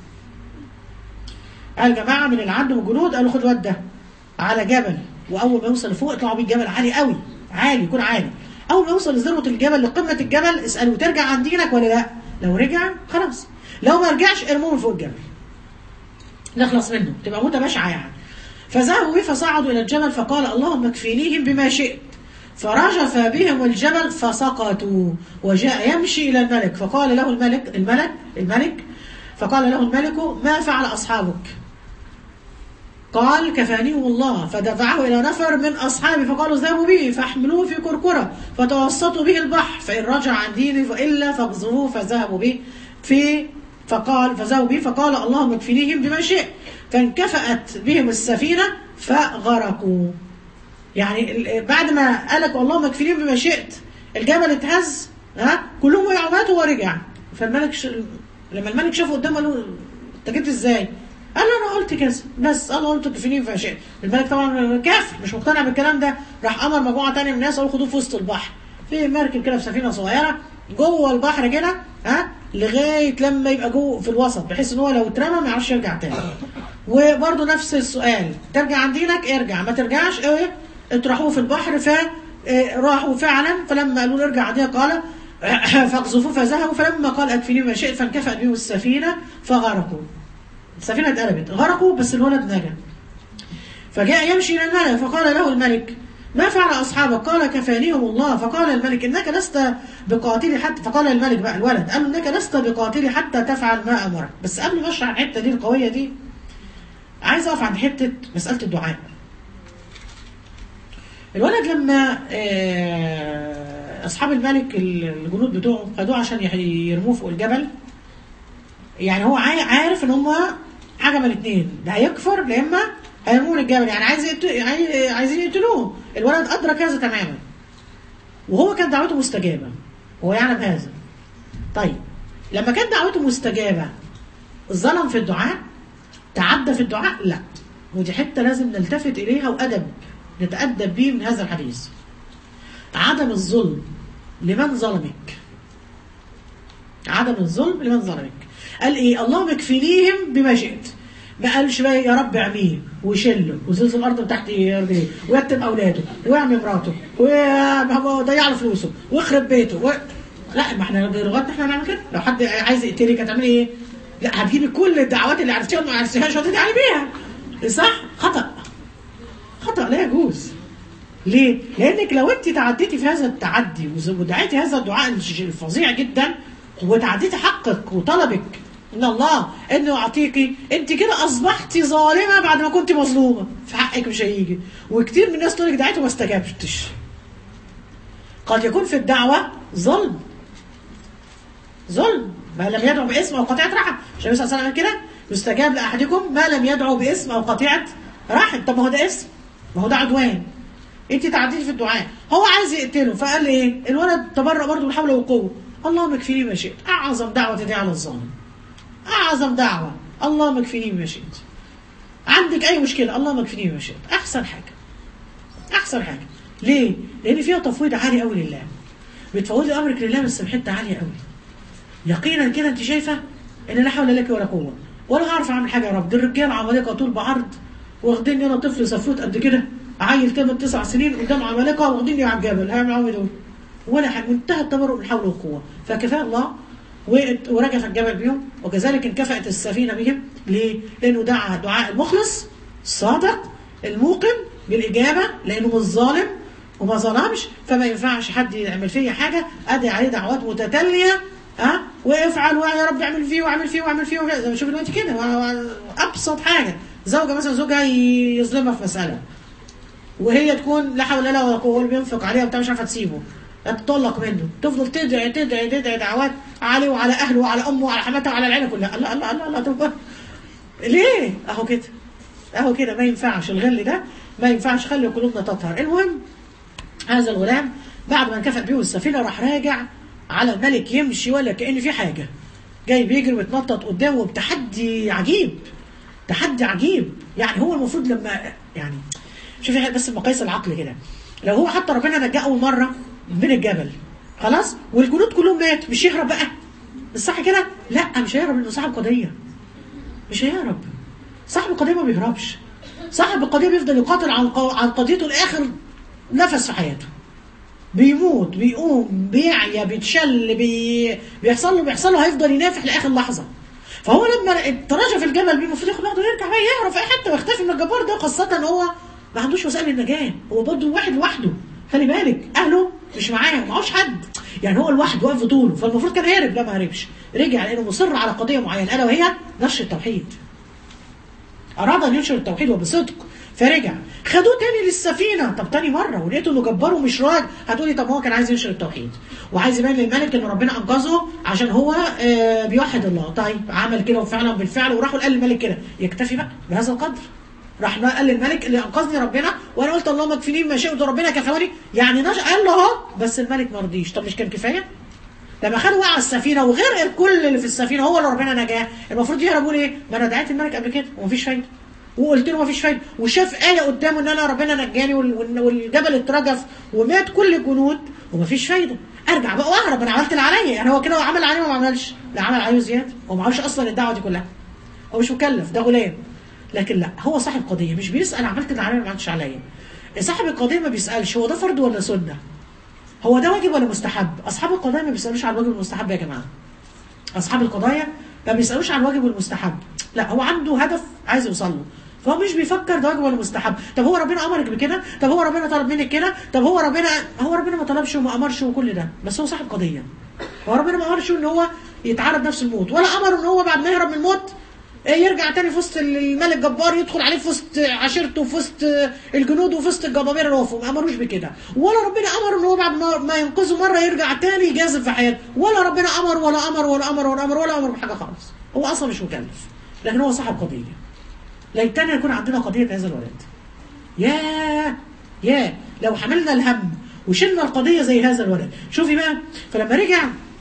قال جماعه من اللي عندهم جنود قالوا خد الواد ده على جبل، واول ما يوصل لفوق اطلعوا بيه الجبل عالي قوي، عالي يكون عالي. اول ما يوصل لذروه الجبل لقمه الجبل اسالوا ترجع عن دينك ولا لا؟ لو رجع خلاص، لو ما رجعش ارموه من فوق الجبل نخلص منه، تبقى موته بشعه يعني. فذهبوا به فصعدوا الى الجبل فقال اللهم اكفينيهم بما شئت، فرجف بهم الجبل فسقطوا. وجاء يمشي الى الملك فقال له الملك الملك الملك فقال له الملك ما فعل اصحابك؟ قال كفانيهم الله. فدفعه الى نفر من اصحابه فقالوا اذهبوا به فاحملوه في كركره فتوسطوا به البحر، فان رجع عن دينه والا فاغزوه. فذهبوا به في فقال فذهبوا به فقال اللهم اكفنيهم بما شئت، فانكفأت بهم السفينه فغرقوا. يعني بعد ما قالك اللهم اكفنيهم بما شئت الجبل اتهز، ها كلهم وقعوا ماتوا ورجع. فالملك ش... لما الملك شافه قدامه قال له انت جيت ازاي؟ قال له انا قلت كذا بس، انا قلت كفيني فيما شئت. الملك طبعا كافر مش مقتنع بالكلام ده، راح امر مجموعه ثانيه من الناس قالوا خدوه في وسط البحر في مركب كده، في سفينه صغيره جوه البحر كده، ها لغايه لما يبقى جوه في الوسط، بحيث ان هو لو اترمى ما يعرفش يرجع تاني. وبرده نفس السؤال، ترجع عن دينك ارجع، ما ترجعش ايه اطرحوه في البحر. فراحوا فعلا، فلما قالوا له ارجع عن دينك قال فاقذفوه فذهبوا، فلما قال اكفني ما شئت فانكفأت بهم السفينه فغرقوا. السفينه اتقلبت، غرقوا بس الولد نجا. فجاء يمشي الى الملك فقال له الملك ما فعل اصحابك؟ قال كفانيهم الله. فقال الملك انك لست بقاتلي حتى، فقال الملك بقى الولد قال انك لست بقاتلي حتى تفعل ما امرك. بس قبل ما اشرح الحته دي القويه دي، عايز اقف عند حته مساله الدعاء. الولد لما اصحاب الملك الجنود بتوعه خدوه عشان يرموه فوق الجبل، يعني هو عارف ان هم حاجه من الاثنين، ده هيكفر لا اما هيرموه الجبل، يعني عايز عايزين يقتلوه. الولد ادرك هذا تماما، وهو كان دعوته مستجابه، هو يعلم هذا. طيب لما كانت دعوته مستجابه ظلم في الدعاء؟ تعدى في الدعاء؟ لا. ودي حته لازم نلتفت اليها وادب نتأدب به من هذا الحديث. عدم الظلم لمن ظلمك، عدم الظلم لمن ظلمك. قال ايه؟ اللهم اكفنيهم بما شئت، ما قالش بقى يا رب اعميه ويشله وزلزل الارض تحت رجليه ويتم اولاده ويعمي مراته ويضيع له فلوسه ويخرب بيته و... لا، ما احنا لغتنا احنا هنعمل كده. لو حد عايز يقتلك هتعملي ايه؟ لا، هتجيبي كل الدعوات اللي عرفتيها وما عرفتيهاش وهتدعي بيها. صح؟ خطأ، خطأ لا يجوز. ليه؟ لأنك لو أنت تعديتي في هذا التعدي ودعيتي هذا الدعاء الفظيع جدا وتعديتي حقك وطلبك إن الله إنه يعطيكي، أنت كده أصبحتي ظالمة بعد ما كنت مظلومة، في حقك مش هيجي. وكتير من الناس تقول لك دعيته وما استجابتش. قد يكون في الدعوة ظلم، ظلم ما لم يدعو باسم أو قطيعة رحم. النبي صلى الله عليه وسلم كده يستجاب لأحدكم ما لم يدعو باسم أو قطيعة رحم. طب ما هو ده اسم، ما هو ده عدوان. انت تعديتي في الدعاء، هو عايز يقتله فقال ايه؟ الولد تبرأ برضه بالحول والقوه، اللهم اكفني ما شئت. اعظم دعوه دي على الظالم، اعظم دعوه اللهم اكفني ما شئت. عندك اي مشكله اللهم اكفني ما شئت، احسن حاجه، احسن حاجه. ليه؟ لان فيها تفويض عالي قوي لله، بتفوضي امرك لله بس بحته عاليه قوي، يقينا كده انت شايفه ان لا حول لك ولا قوه ولا هعرف اعمل حاجه يا رب. دي الرجاله عمالقه طول بعرض، واخديني انا طفل سفروت قد كده، عيل تمن تسع سنين قدام عمالقه واخديني على الجبل، هيعمل معاهم دول ولا حاجه، منتهى التبرؤ من حول والقوه. فكفاه الله ورجف الجبل بهم، وكذلك انكفأت السفينه بهم. ليه؟ لانه دعا دعاء المخلص الصادق الموقن بالاجابه، لانه مش ظالم وما ظلمش، فما ينفعش حد يعمل فيه حاجه ادعي عليه دعوات متتاليه ها وافعل ويا رب اعمل فيه واعمل فيه واعمل فيه زي ما شوف دلوقتي كده. ابسط حاجه زوجه مثلا زوجها يظلمها في مساله وهي تكون لا حول لها ولا قوه، ولا بينفق عليها وبتاع مش عارفه تسيبه، تطلق منه، تفضل تدعي تدعي تدعي دعوات عليه وعلى اهله وعلى امه وعلى حماتها وعلى العيله كلها. الله الله الله الله تبقى. ليه؟ اهو كده اهو كده ما ينفعش الغل ده، ما ينفعش. خلي قلوبنا تطهر. المهم هذا الغلام بعد ما انكفأت بيه السفينه راح راجع على الملك يمشي ولا كأن في حاجه، جاي بيجري ويتنطط قدامه بتحدي عجيب، تحدي عجيب. يعني هو المفروض لما يعني شوفي بس بمقاييس العقل كده، لو هو حتى ربنا نجاه اول مره من الجبل خلاص والجنود كلهم مات، مش يهرب بقى؟ مش صح كده؟ لا مش هيهرب لانه صاحب قضيه، مش هيهرب. صاحب القضيه ما بيهربش، صاحب القضيه بيفضل يقاتل عن عن قضيته لاخر نفس في حياته، بيموت بيقوم بيعيا بيتشل بي... بيحصل له بيحصل له هيفضل ينافح لاخر لحظه. فهو لما اتراجع في الجبل بيه المفروض ياخد بعضه ويرجع بقى يهرب في اي حته ويختفي من الجبار ده، خاصه ان هو ما عندوش وسائل النجاه، هو برضه واحد لوحده، خلي بالك اهله مش معاه معهوش حد، يعني هو لوحده واقف بطوله. فالمفروض كان هرب، لا ما هربش، رجع لانه مصر على قضيه معينه الا وهي نشر التوحيد. اراد ان ينشر التوحيد وبصدق فرجع. خدوه تاني للسفينه، طب تاني مره ولقيته انه جبار ومش راجع، هتقولي طب هو كان عايز ينشر التوحيد وعايز يبين للملك ان ربنا انقذه عشان هو آه بيوحد الله. طيب عمل كده وفعلا بالفعل وراحوا قال للملك كده، يكتفي بقى بهذا القدر؟ راح قال للملك اللي انقذني ربنا وانا قلت اللهم اكفني ما شئت وربنا كفاني، يعني نش... قال له اهو، بس الملك ما رضيش. طب مش كان كفايه؟ لما خدوا وقع السفينه وغرق كل اللي في السفينه هو اللي ربنا نجاه، المفروض يهرب يقول ايه؟ ما انا دعيت الملك قبل كده ومفيش فايده، وقلت له مفيش فايده، وشاف ايه قدامه ان انا ربنا نجاني والجبل اترجف ومات كل الجنود ومفيش فايده، ارجع بقى واهرب، انا عملت اللي عليا. يعني هو كده عمل عليه وما عملش؟ لا، عمل عليه زياده، هو ما عملش اصلا الدعوه دي كلها، هو مش مكلف، ده غلام. لكن لا، هو صاحب قضيه، مش بيسال عملت اللي عليا ولا ما عملتش عليا. صاحب القضيه ما بيسالش هو ده فرض ولا سنه، هو ده واجب ولا مستحب. اصحاب القضايا ما بيسالوش عن الواجب والمستحب يا جماعه. اصحاب القضايا ما بيسالوش عن الواجب والمستحب، لا، هو عنده هدف عايز يوصل له، فهو مش بيفكر ده واجب ولا مستحب. طب هو ربنا امرك بكده؟ طب هو ربنا طلب منك كده؟ طب هو ربنا هو ربنا ما طلبش وما امرش وكل ده، بس هو صاحب قضيه. هو ربنا ما امرش ان هو يتعرض نفس الموت، ولا امر ان هو بعد ما يهرب من الموت يرجع تاني في وسط الملك الجبار، يدخل عليه في وسط عشيرته وفي وسط الجنود وفي وسط الجبابره اللي وقفوا، ما امروش بكده. ولا ربنا امر ان هو بعد ما, ما ينقذه مره يرجع تاني يجازف في حياته، ولا ربنا امر ولا امر ولا امر ولا امر ولا امر بحاجه خالص. هو اصلا مش مكلف، لكن هو صاحب قضيه. ليتنا يكون عندنا قضيه هذا الولد. يا يا لو حملنا الهم وشلنا القضيه زي هذا الولد. شوفي بقى، فلما رجع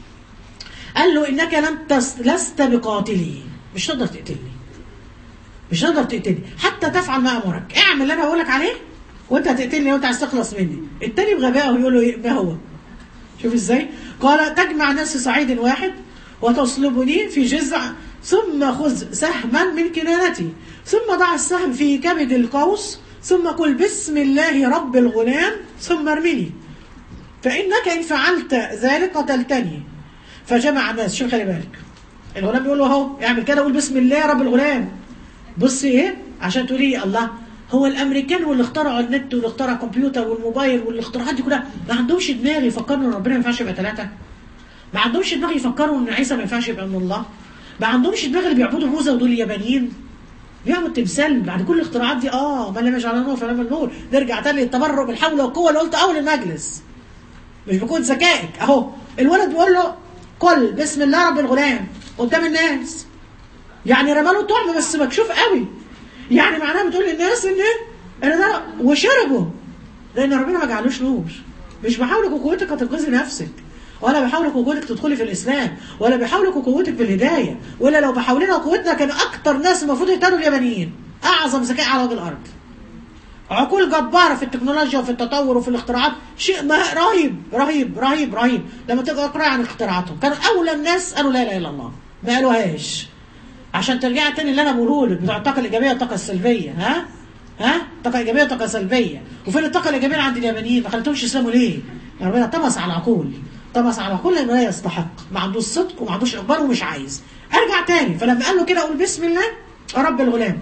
قال له انك لن تس... لست بقاتلي، مش تقدر تقتلني، مش تقدر تقتلني حتى تفعل ما امرك، اعمل اللي انا بقول لك عليه وانت هتقتلني وانت عايز تخلص مني. التاني بغبائه يقول له ما هو؟ شوف ازاي؟ قال تجمع ناس في صعيد واحد وتصلبني في جذع، ثم خذ سهما من كنانتي، ثم ضع السهم في كبد القوس، ثم قل بسم الله رب الغلام، ثم ارمني، فانك ان فعلت ذلك قتلتني. فجمع الناس. شوف خلي بالك، الغلام بيقول له اهو اعمل كده، قول بسم الله رب الغلام. بصي ايه عشان تقولي الله، هو الامريكان واللي اخترعوا النت واللي اخترع الكمبيوتر والموبايل والاختراعات دي كلها ما عندهمش دماغ يفكروا ان ربنا ما ينفعش يبقى ثلاثه؟ ما عندهمش دماغ يفكروا ان عيسى ما ينفعش يبقى من الله؟ ما عندهمش دماغ اللي بيعبدوا موزه ودول اليابانيين بيعملوا تمثال بعد كل الاختراعات دي؟ اه ما لم يجعل الله فلم النور. نرجع تاني للتبرع بالحول والقوه اللي قلت اول المجلس، مش بكون ذكائك. اهو الولد بيقول له قل بسم الله رب الغلام قدام الناس، يعني رماله طعم بس مكشوف قوي، يعني معناها بتقول للناس ان انا ده، وشربوا لان ربنا ما جعلوش نور. مش بحاولك وقوتك هتنقذي نفسك، ولا بحاولك وقوتك تدخلي في الاسلام، ولا بحاولك وقوتك في الهدايه، ولا لو بحاولنا وقوتنا كان اكتر ناس المفروض يهتدوا اليابانيين، اعظم ذكاء على وجه الارض، عقول جباره في التكنولوجيا وفي التطور وفي الاختراعات، شيء رهيب رهيب رهيب رهيب. لما تبقى اقرا عن اختراعاتهم كانوا اول الناس قالوا لا اله الا الله، ما قالوهاش. عشان ترجعي تاني اللي انا بقوله لك بتوع الطاقه الايجابيه والطاقه السلبيه، ها ها طاقه ايجابيه وطاقه سلبيه، وفين الطاقه الايجابيه عند اليابانيين؟ ما خلتهمش يسلموا ليه؟ ربنا طمس على العقول، طمس على العقول لانه لا يستحق، ما عندوش صدق وما عندوش اقبال ومش عايز. ارجع تاني، فلما قال له كده قول بسم الله رب الغلام،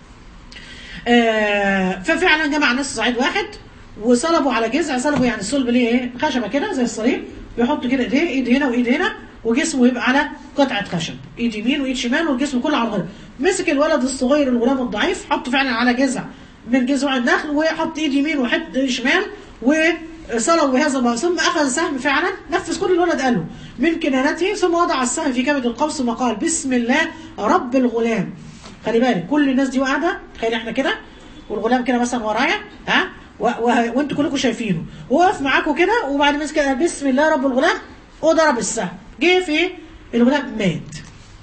آه ففعلا جمع ناس صعيد واحد وصلبوا على جذع. صلبوا يعني الصلب ليه ايه؟ خشبه كده زي الصليب، بيحط كده ايديه، ايد هنا وايد هنا، وجسمه يبقى على قطعه خشب، ايد يمين وايد شمال والجسم كله على الغلام. مسك الولد الصغير الغلام الضعيف حطه فعلا على جذع من جذوع النخل، وحط ايد يمين وحط شمال وصلب بهذا، ثم اخذ سهم فعلا نفذ كل الولد قاله من كنانته، ثم وضع السهم في كبد القوس ثم قال بسم الله رب الغلام. خلي بالك كل الناس دي قاعده، تخيل احنا كده والغلام كده مثلا ورايا، ها وانتوا كلكم شايفينه، وقف معاكم كده، وبعد ما مسك بسم الله رب الغلام وضرب السهم، جه في الغلام مات.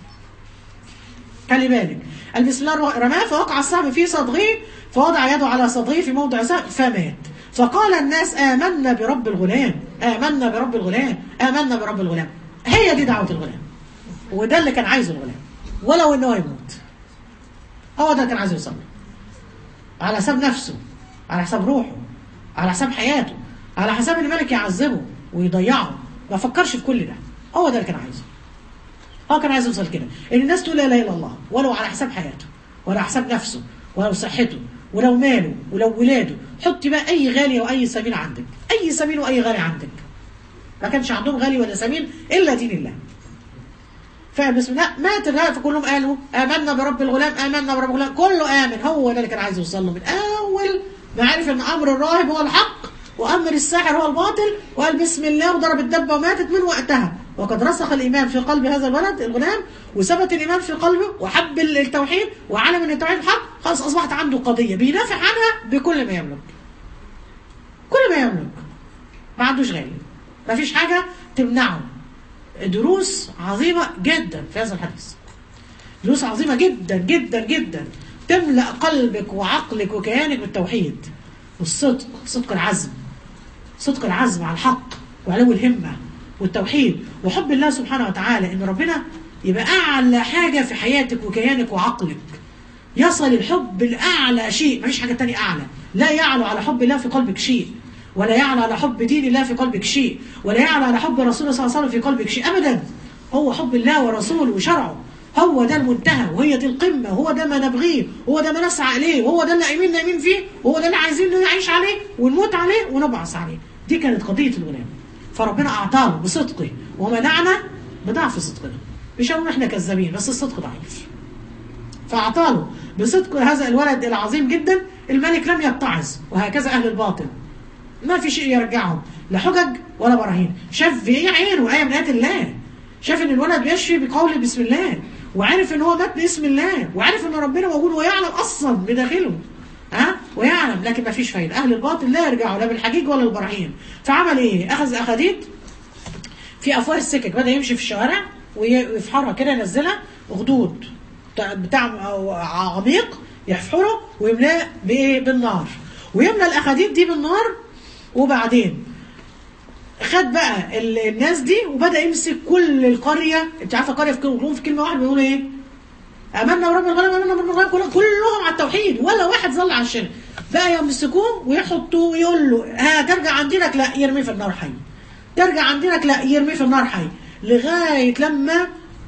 خلي بالك قال بسم الله رماه فوقع السهم في صدغه، فوضع يده على صدغه في موضع سهم فمات. فقال الناس آمنا برب الغلام، آمنا برب الغلام، آمنا برب الغلام. هي دي دعوة الغلام، وده اللي كان عايزه الغلام، ولو انه يموت هو ده كان عايز يوصل على حساب نفسه، على حساب روحه، على حساب حياته، على حساب ان الملك يعذبه ويضيعه، ما فكرش في كل ده. هو ده اللي كان عايزه، هو كان عايز يوصل كده، ان الناس تقول لا اله الا الله، ولو على حساب حياته، ولا على حساب نفسه، ولو صحته، ولو ماله، ولو ولاده. حطي بقى اي غالي واي سمين عندك، اي سمين واي غالي عندك. ما كانش عندهم غالي ولا سمين الا دين الله. فبسم الله مات الغالي، فكلهم قالوا امنا برب الغلام، امنا برب الغلام، كله امن. هو ده اللي كان عايز يوصل له من اول ما عرف ان امر الراهب هو الحق وامر الساحر هو الباطل، وقال بسم الله وضرب الدبه وماتت من وقتها. وقد رسخ الايمان في قلب هذا الولد الغلام، وثبت الايمان في قلبه، وحب التوحيد، وعلم ان التوحيد حق، خلاص اصبحت عنده قضيه بيدافع عنها بكل ما يملك، كل ما يملك. ما عندوش غالي، ما فيش حاجه تمنعه، دروس عظيمة جدا في هذا الحديث، دروس عظيمة جدا جدا جدا تملأ قلبك وعقلك وكيانك بالتوحيد والصدق، صدق العزم، صدق العزم على الحق وعلو الهمة والتوحيد وحب الله سبحانه وتعالى، ان ربنا يبقى اعلى حاجة في حياتك وكيانك وعقلك، يصل الحب لأعلى شيء، مفيش حاجة تانية أعلى، لا يعلو على حب الله في قلبك شيء، ولا يعلى على حب دين الله في قلبك شيء، ولا يعلى على حب رسول صلى الله عليه وسلم في قلبك شيء أبدا. هو حب الله ورسوله وشرعه، هو ده المنتهى وهي دي القمة، هو ده ما نبغيه، هو ده ما نسعى إليه، وهو ده اللي قايمين نايمين فيه، وهو ده اللي عايزين نعيش عليه ونموت عليه ونبعث عليه. دي كانت قضية الغلام، فربنا أعطاه بصدقه ومنعنا بضعف صدقنا. مش هنقول احنا كذابين، بس الصدق ضعيف، فأعطاه بصدق هذا الولد العظيم جدا. الملك لم يتعظ، وهكذا أهل الباطل ما في شيء يرجعهم لا حجج ولا براهين. شاف في عينه آية من آيات الله، شاف ان الولد بيشفي بقول بسم الله، وعرف ان هو مات باسم الله، وعرف ان ربنا موجود ويعلم اصلا بداخله، ها أه؟ ويعلم، لكن ما فيش فايده. اهل الباطل لا يرجعوا لا بالحجيج ولا البراهين. فعمل ايه؟ اخذ اخاديد في افواه السكك، بدا يمشي في الشوارع ويفحرها كده، ينزلها خدود بتاع عميق يحفره ويملاه بايه؟ بالنار، ويملى الاخاديد دي بالنار. وبعدين خد بقى الناس دي وبدا يمسك كل القريه. انت عارفه القريه في كلمه واحده بيقولوا ايه؟ امنا برب الغلام، امنا برب الغلام، كلهم على التوحيد ولا واحد ظل على الشرك. بقى يمسكوه ويحطوه ويقول له ها ترجع عن دينك؟ لا، يرميه في النار حي. ترجع عن دينك؟ لا، يرميه في النار حي. لغايه لما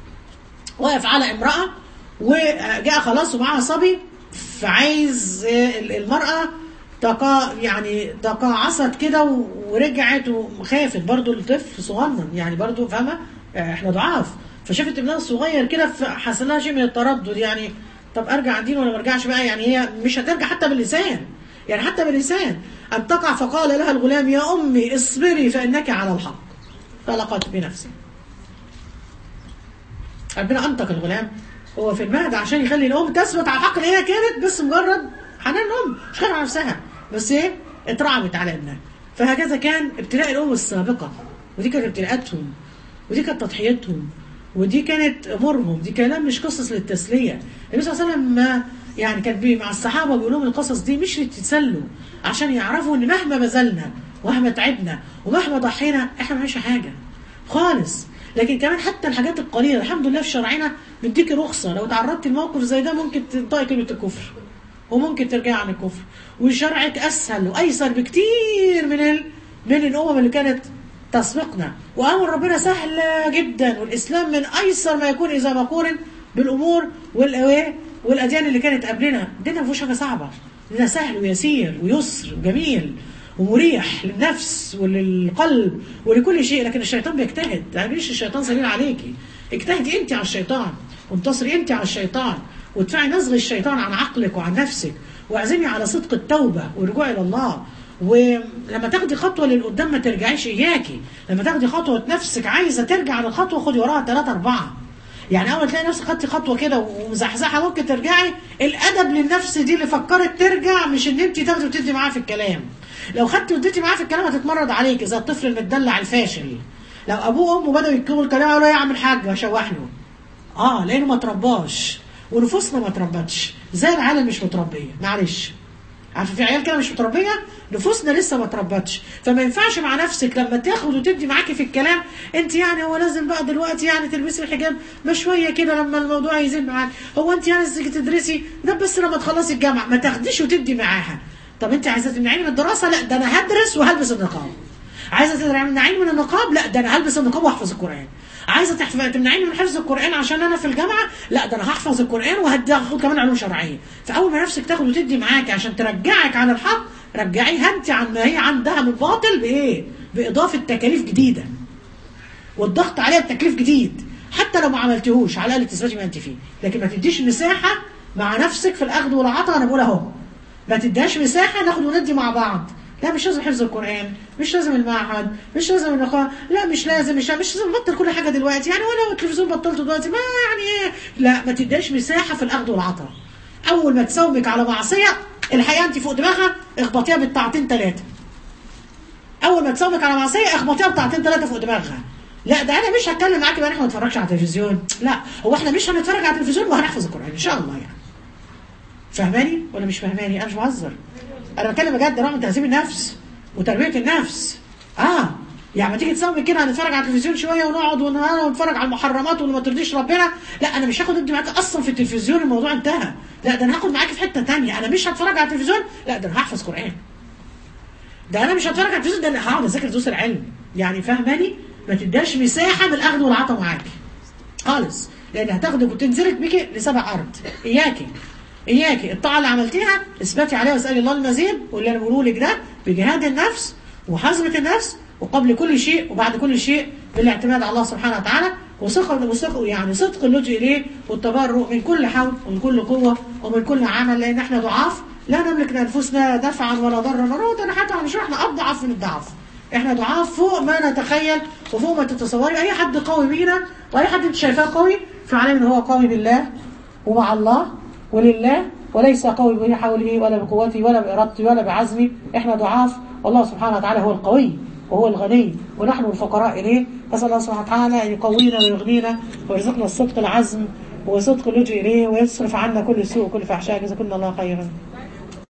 وقف على امراه وجاء خلاص ومعاها صبي، فعايز المراه تقا يعني تقاعست كده ورجعت وخافت، برضو الطفل صغنن يعني، برضو فاهمه احنا ضعاف، فشافت ابنها الصغير كده فحصل لها شيء من التردد، يعني طب ارجع عن دين ولا ما ارجعش بقى؟ يعني هي مش هترجع حتى باللسان، يعني حتى باللسان ان تقع. فقال لها الغلام يا امي اصبري فانك على الحق. فلقت بنفسه. ربنا انطق الغلام هو في المهد عشان يخلي الام تثبت على الحق اللي هي كانت بس مجرد حنان الام، مش خايفه على نفسها، بس ايه؟ اترعبت على ابنها. فهكذا كان ابتلاء الام السابقه، ودي كانت ابتلاءاتهم، ودي كانت تضحيتهم، ودي كانت امورهم، دي كلام مش قصص للتسليه. النبي صلى الله عليه وسلم ما يعني كان مع الصحابه بيقول لهم القصص دي مش لتتسلوا، عشان يعرفوا ان مهما بذلنا ومهما تعبنا ومهما ضحينا احنا ما عملناش حاجه خالص. لكن كمان حتى الحاجات القليله الحمد لله في شرعنا بيديكي رخصه، لو تعرضتي لموقف زي ده ممكن تنطقي كلمه الكفر وممكن ترجع عن الكفر، وشرعك اسهل وايسر بكتير من ال... من الامم اللي كانت تسبقنا. وامر ربنا سهله جدا، والاسلام من ايسر ما يكون اذا ما قورن بالامور والايه والاديان اللي كانت قبلنا. ديننا ما فيهوش حاجه صعبه، ديننا سهل ويسير ويسر وجميل ومريح للنفس وللقلب ولكل شيء. لكن الشيطان بيجتهد، ما تعمليش الشيطان سبيل عليكي، اجتهدي انت على الشيطان وانتصري انت على الشيطان، وادفعي نزغ الشيطان عن عقلك وعن نفسك، واعزمي على صدق التوبه والرجوع الى الله. ولما تاخدي خطوه للقدام ما ترجعيش اياكي، لما تاخدي خطوه نفسك عايزه ترجع على الخطوه خدي وراها ثلاثه اربعه. يعني اول تلاقي نفسك خدتي خطوه كده ومزحزحه ممكن ترجعي. الادب للنفس دي اللي فكرت ترجع، مش ان انت تاخدي وتدي معاها في الكلام. لو خدتي واديتي معاه في الكلام هتتمرد عليك زي الطفل المدلع الفاشل. لو ابوه وامه بداوا يكتبوا الكلام يقولوا يا عم الحاج هشوح له، اه لانه ما ترباش، ونفوسنا ما تربتش زي العالم مش متربيه. معلش، عارفه في عيال كده مش متربيه، نفوسنا لسه ما تربتش. فما ينفعش مع نفسك لما تاخد وتدي معاكي في الكلام انت يعني هو لازم بقى دلوقتي يعني تلبسي الحجاب بشويه كده لما الموضوع يزيد معاك، هو انت يعني لازم تدرسي ده بس لما تخلصي الجامعه. ما تاخديش وتدي معاها. طب انت عايزه تمنعيني من الدراسه؟ لا ده انا هدرس وهلبس النقاب. عايزه تمنعيني من النقاب؟ لا ده انا هلبس النقاب واحفظ القران. عايزه تمنعيني من حفظ القران عشان انا في الجامعه؟ لا ده انا هحفظ القران وهاخد كمان علوم شرعيه. فاول ما نفسك تاخد وتدي معاكي عشان ترجعك على الحق، رجعيها انت عن ما هي عندها من باطل بايه؟ باضافه تكاليف جديده والضغط عليها بتكليف جديد، حتى لو ما عملتيهوش على الاقل تثبتي ما انت فيه. لكن ما تديش مساحه مع نفسك في الاخذ والعطاء. انا بقول اهو ما تديهاش مساحه ناخد وندي مع بعض. لا مش لازم حفظ القرآن، مش لازم المعهد، مش لازم النقاء، لا مش لازم مش, مش لازم بطل كل حاجة دلوقتي يعني، ولو التلفزيون بطلته دلوقتي ما يعني ايه. لا ما تديش مساحة في الأخذ والعطاء. أول ما تساومك على معصية الحقيقة أنت فوق دماغها اخبطيها بالطاعتين ثلاثة. أول ما تساومك على معصية اخبطيها بطاعتين ثلاثة فوق دماغها. لا ده انا مش هتكلم معاكي بقى احنا ما نتفرجش على التلفزيون، لا هو احنا مش هنتفرج على التلفزيون وهنحفظ القران ان شاء الله يعني. فاهماني ولا مش فاهماني؟ انا مش بهزر، انا بتكلم بجد، نوع من تهذيب النفس وتربيه النفس. اه يعني ما تيجي تسوي كده هنتفرج على التلفزيون شويه ونقعد ونهار ونتفرج على المحرمات واللي ما ترضيش ربنا، لا انا مش هاخد ابني معاك اصلا في التلفزيون، الموضوع انتهى. لا ده انا هاخد معاك في حته ثانيه، انا مش هتفرج على التلفزيون، لا ده انا هحفظ قران. ده انا مش هتفرج على التلفزيون، ده انا هقعد اذاكر دروس العلم. يعني فاهماني؟ ما تداش مساحه من الاخذ والعطاء معاكي خالص، لان هتاخدك وتنزلك بيكي لسبع ارض. اياكي اياكي الطاعه اللي عملتيها اثبتي عليها واسالي الله المزيد، واللي انا بقوله لك ده بجهاد النفس وحزمه النفس، وقبل كل شيء وبعد كل شيء بالاعتماد على الله سبحانه وتعالى، وثقه وثقه يعني صدق اللجوء اليه والتبرؤ من كل حول ومن كل قوه ومن كل عمل، لان احنا ضعاف لا نملك لانفسنا دفعا ولا ضرا ولا انا حتى مش احنا اضعف من الضعف، احنا ضعاف فوق ما نتخيل وفوق ما تتصوري. اي حد قوي بينا واي حد انت شايفاه قوي فعليه ان هو قوي بالله ومع الله ولله، وليس قوي بحوله ولا بقوته ولا بارادتي ولا بعزمي. احنا ضعاف والله سبحانه وتعالى هو القوي وهو الغني ونحن الفقراء اليه. اسال الله سبحانه وتعالى ان يقوينا ويغنينا ويرزقنا الصدق العزم وصدق اللجوء اليه، ويصرف عنا كل سوء وكل فحشاء. جزاكم الله خيرا.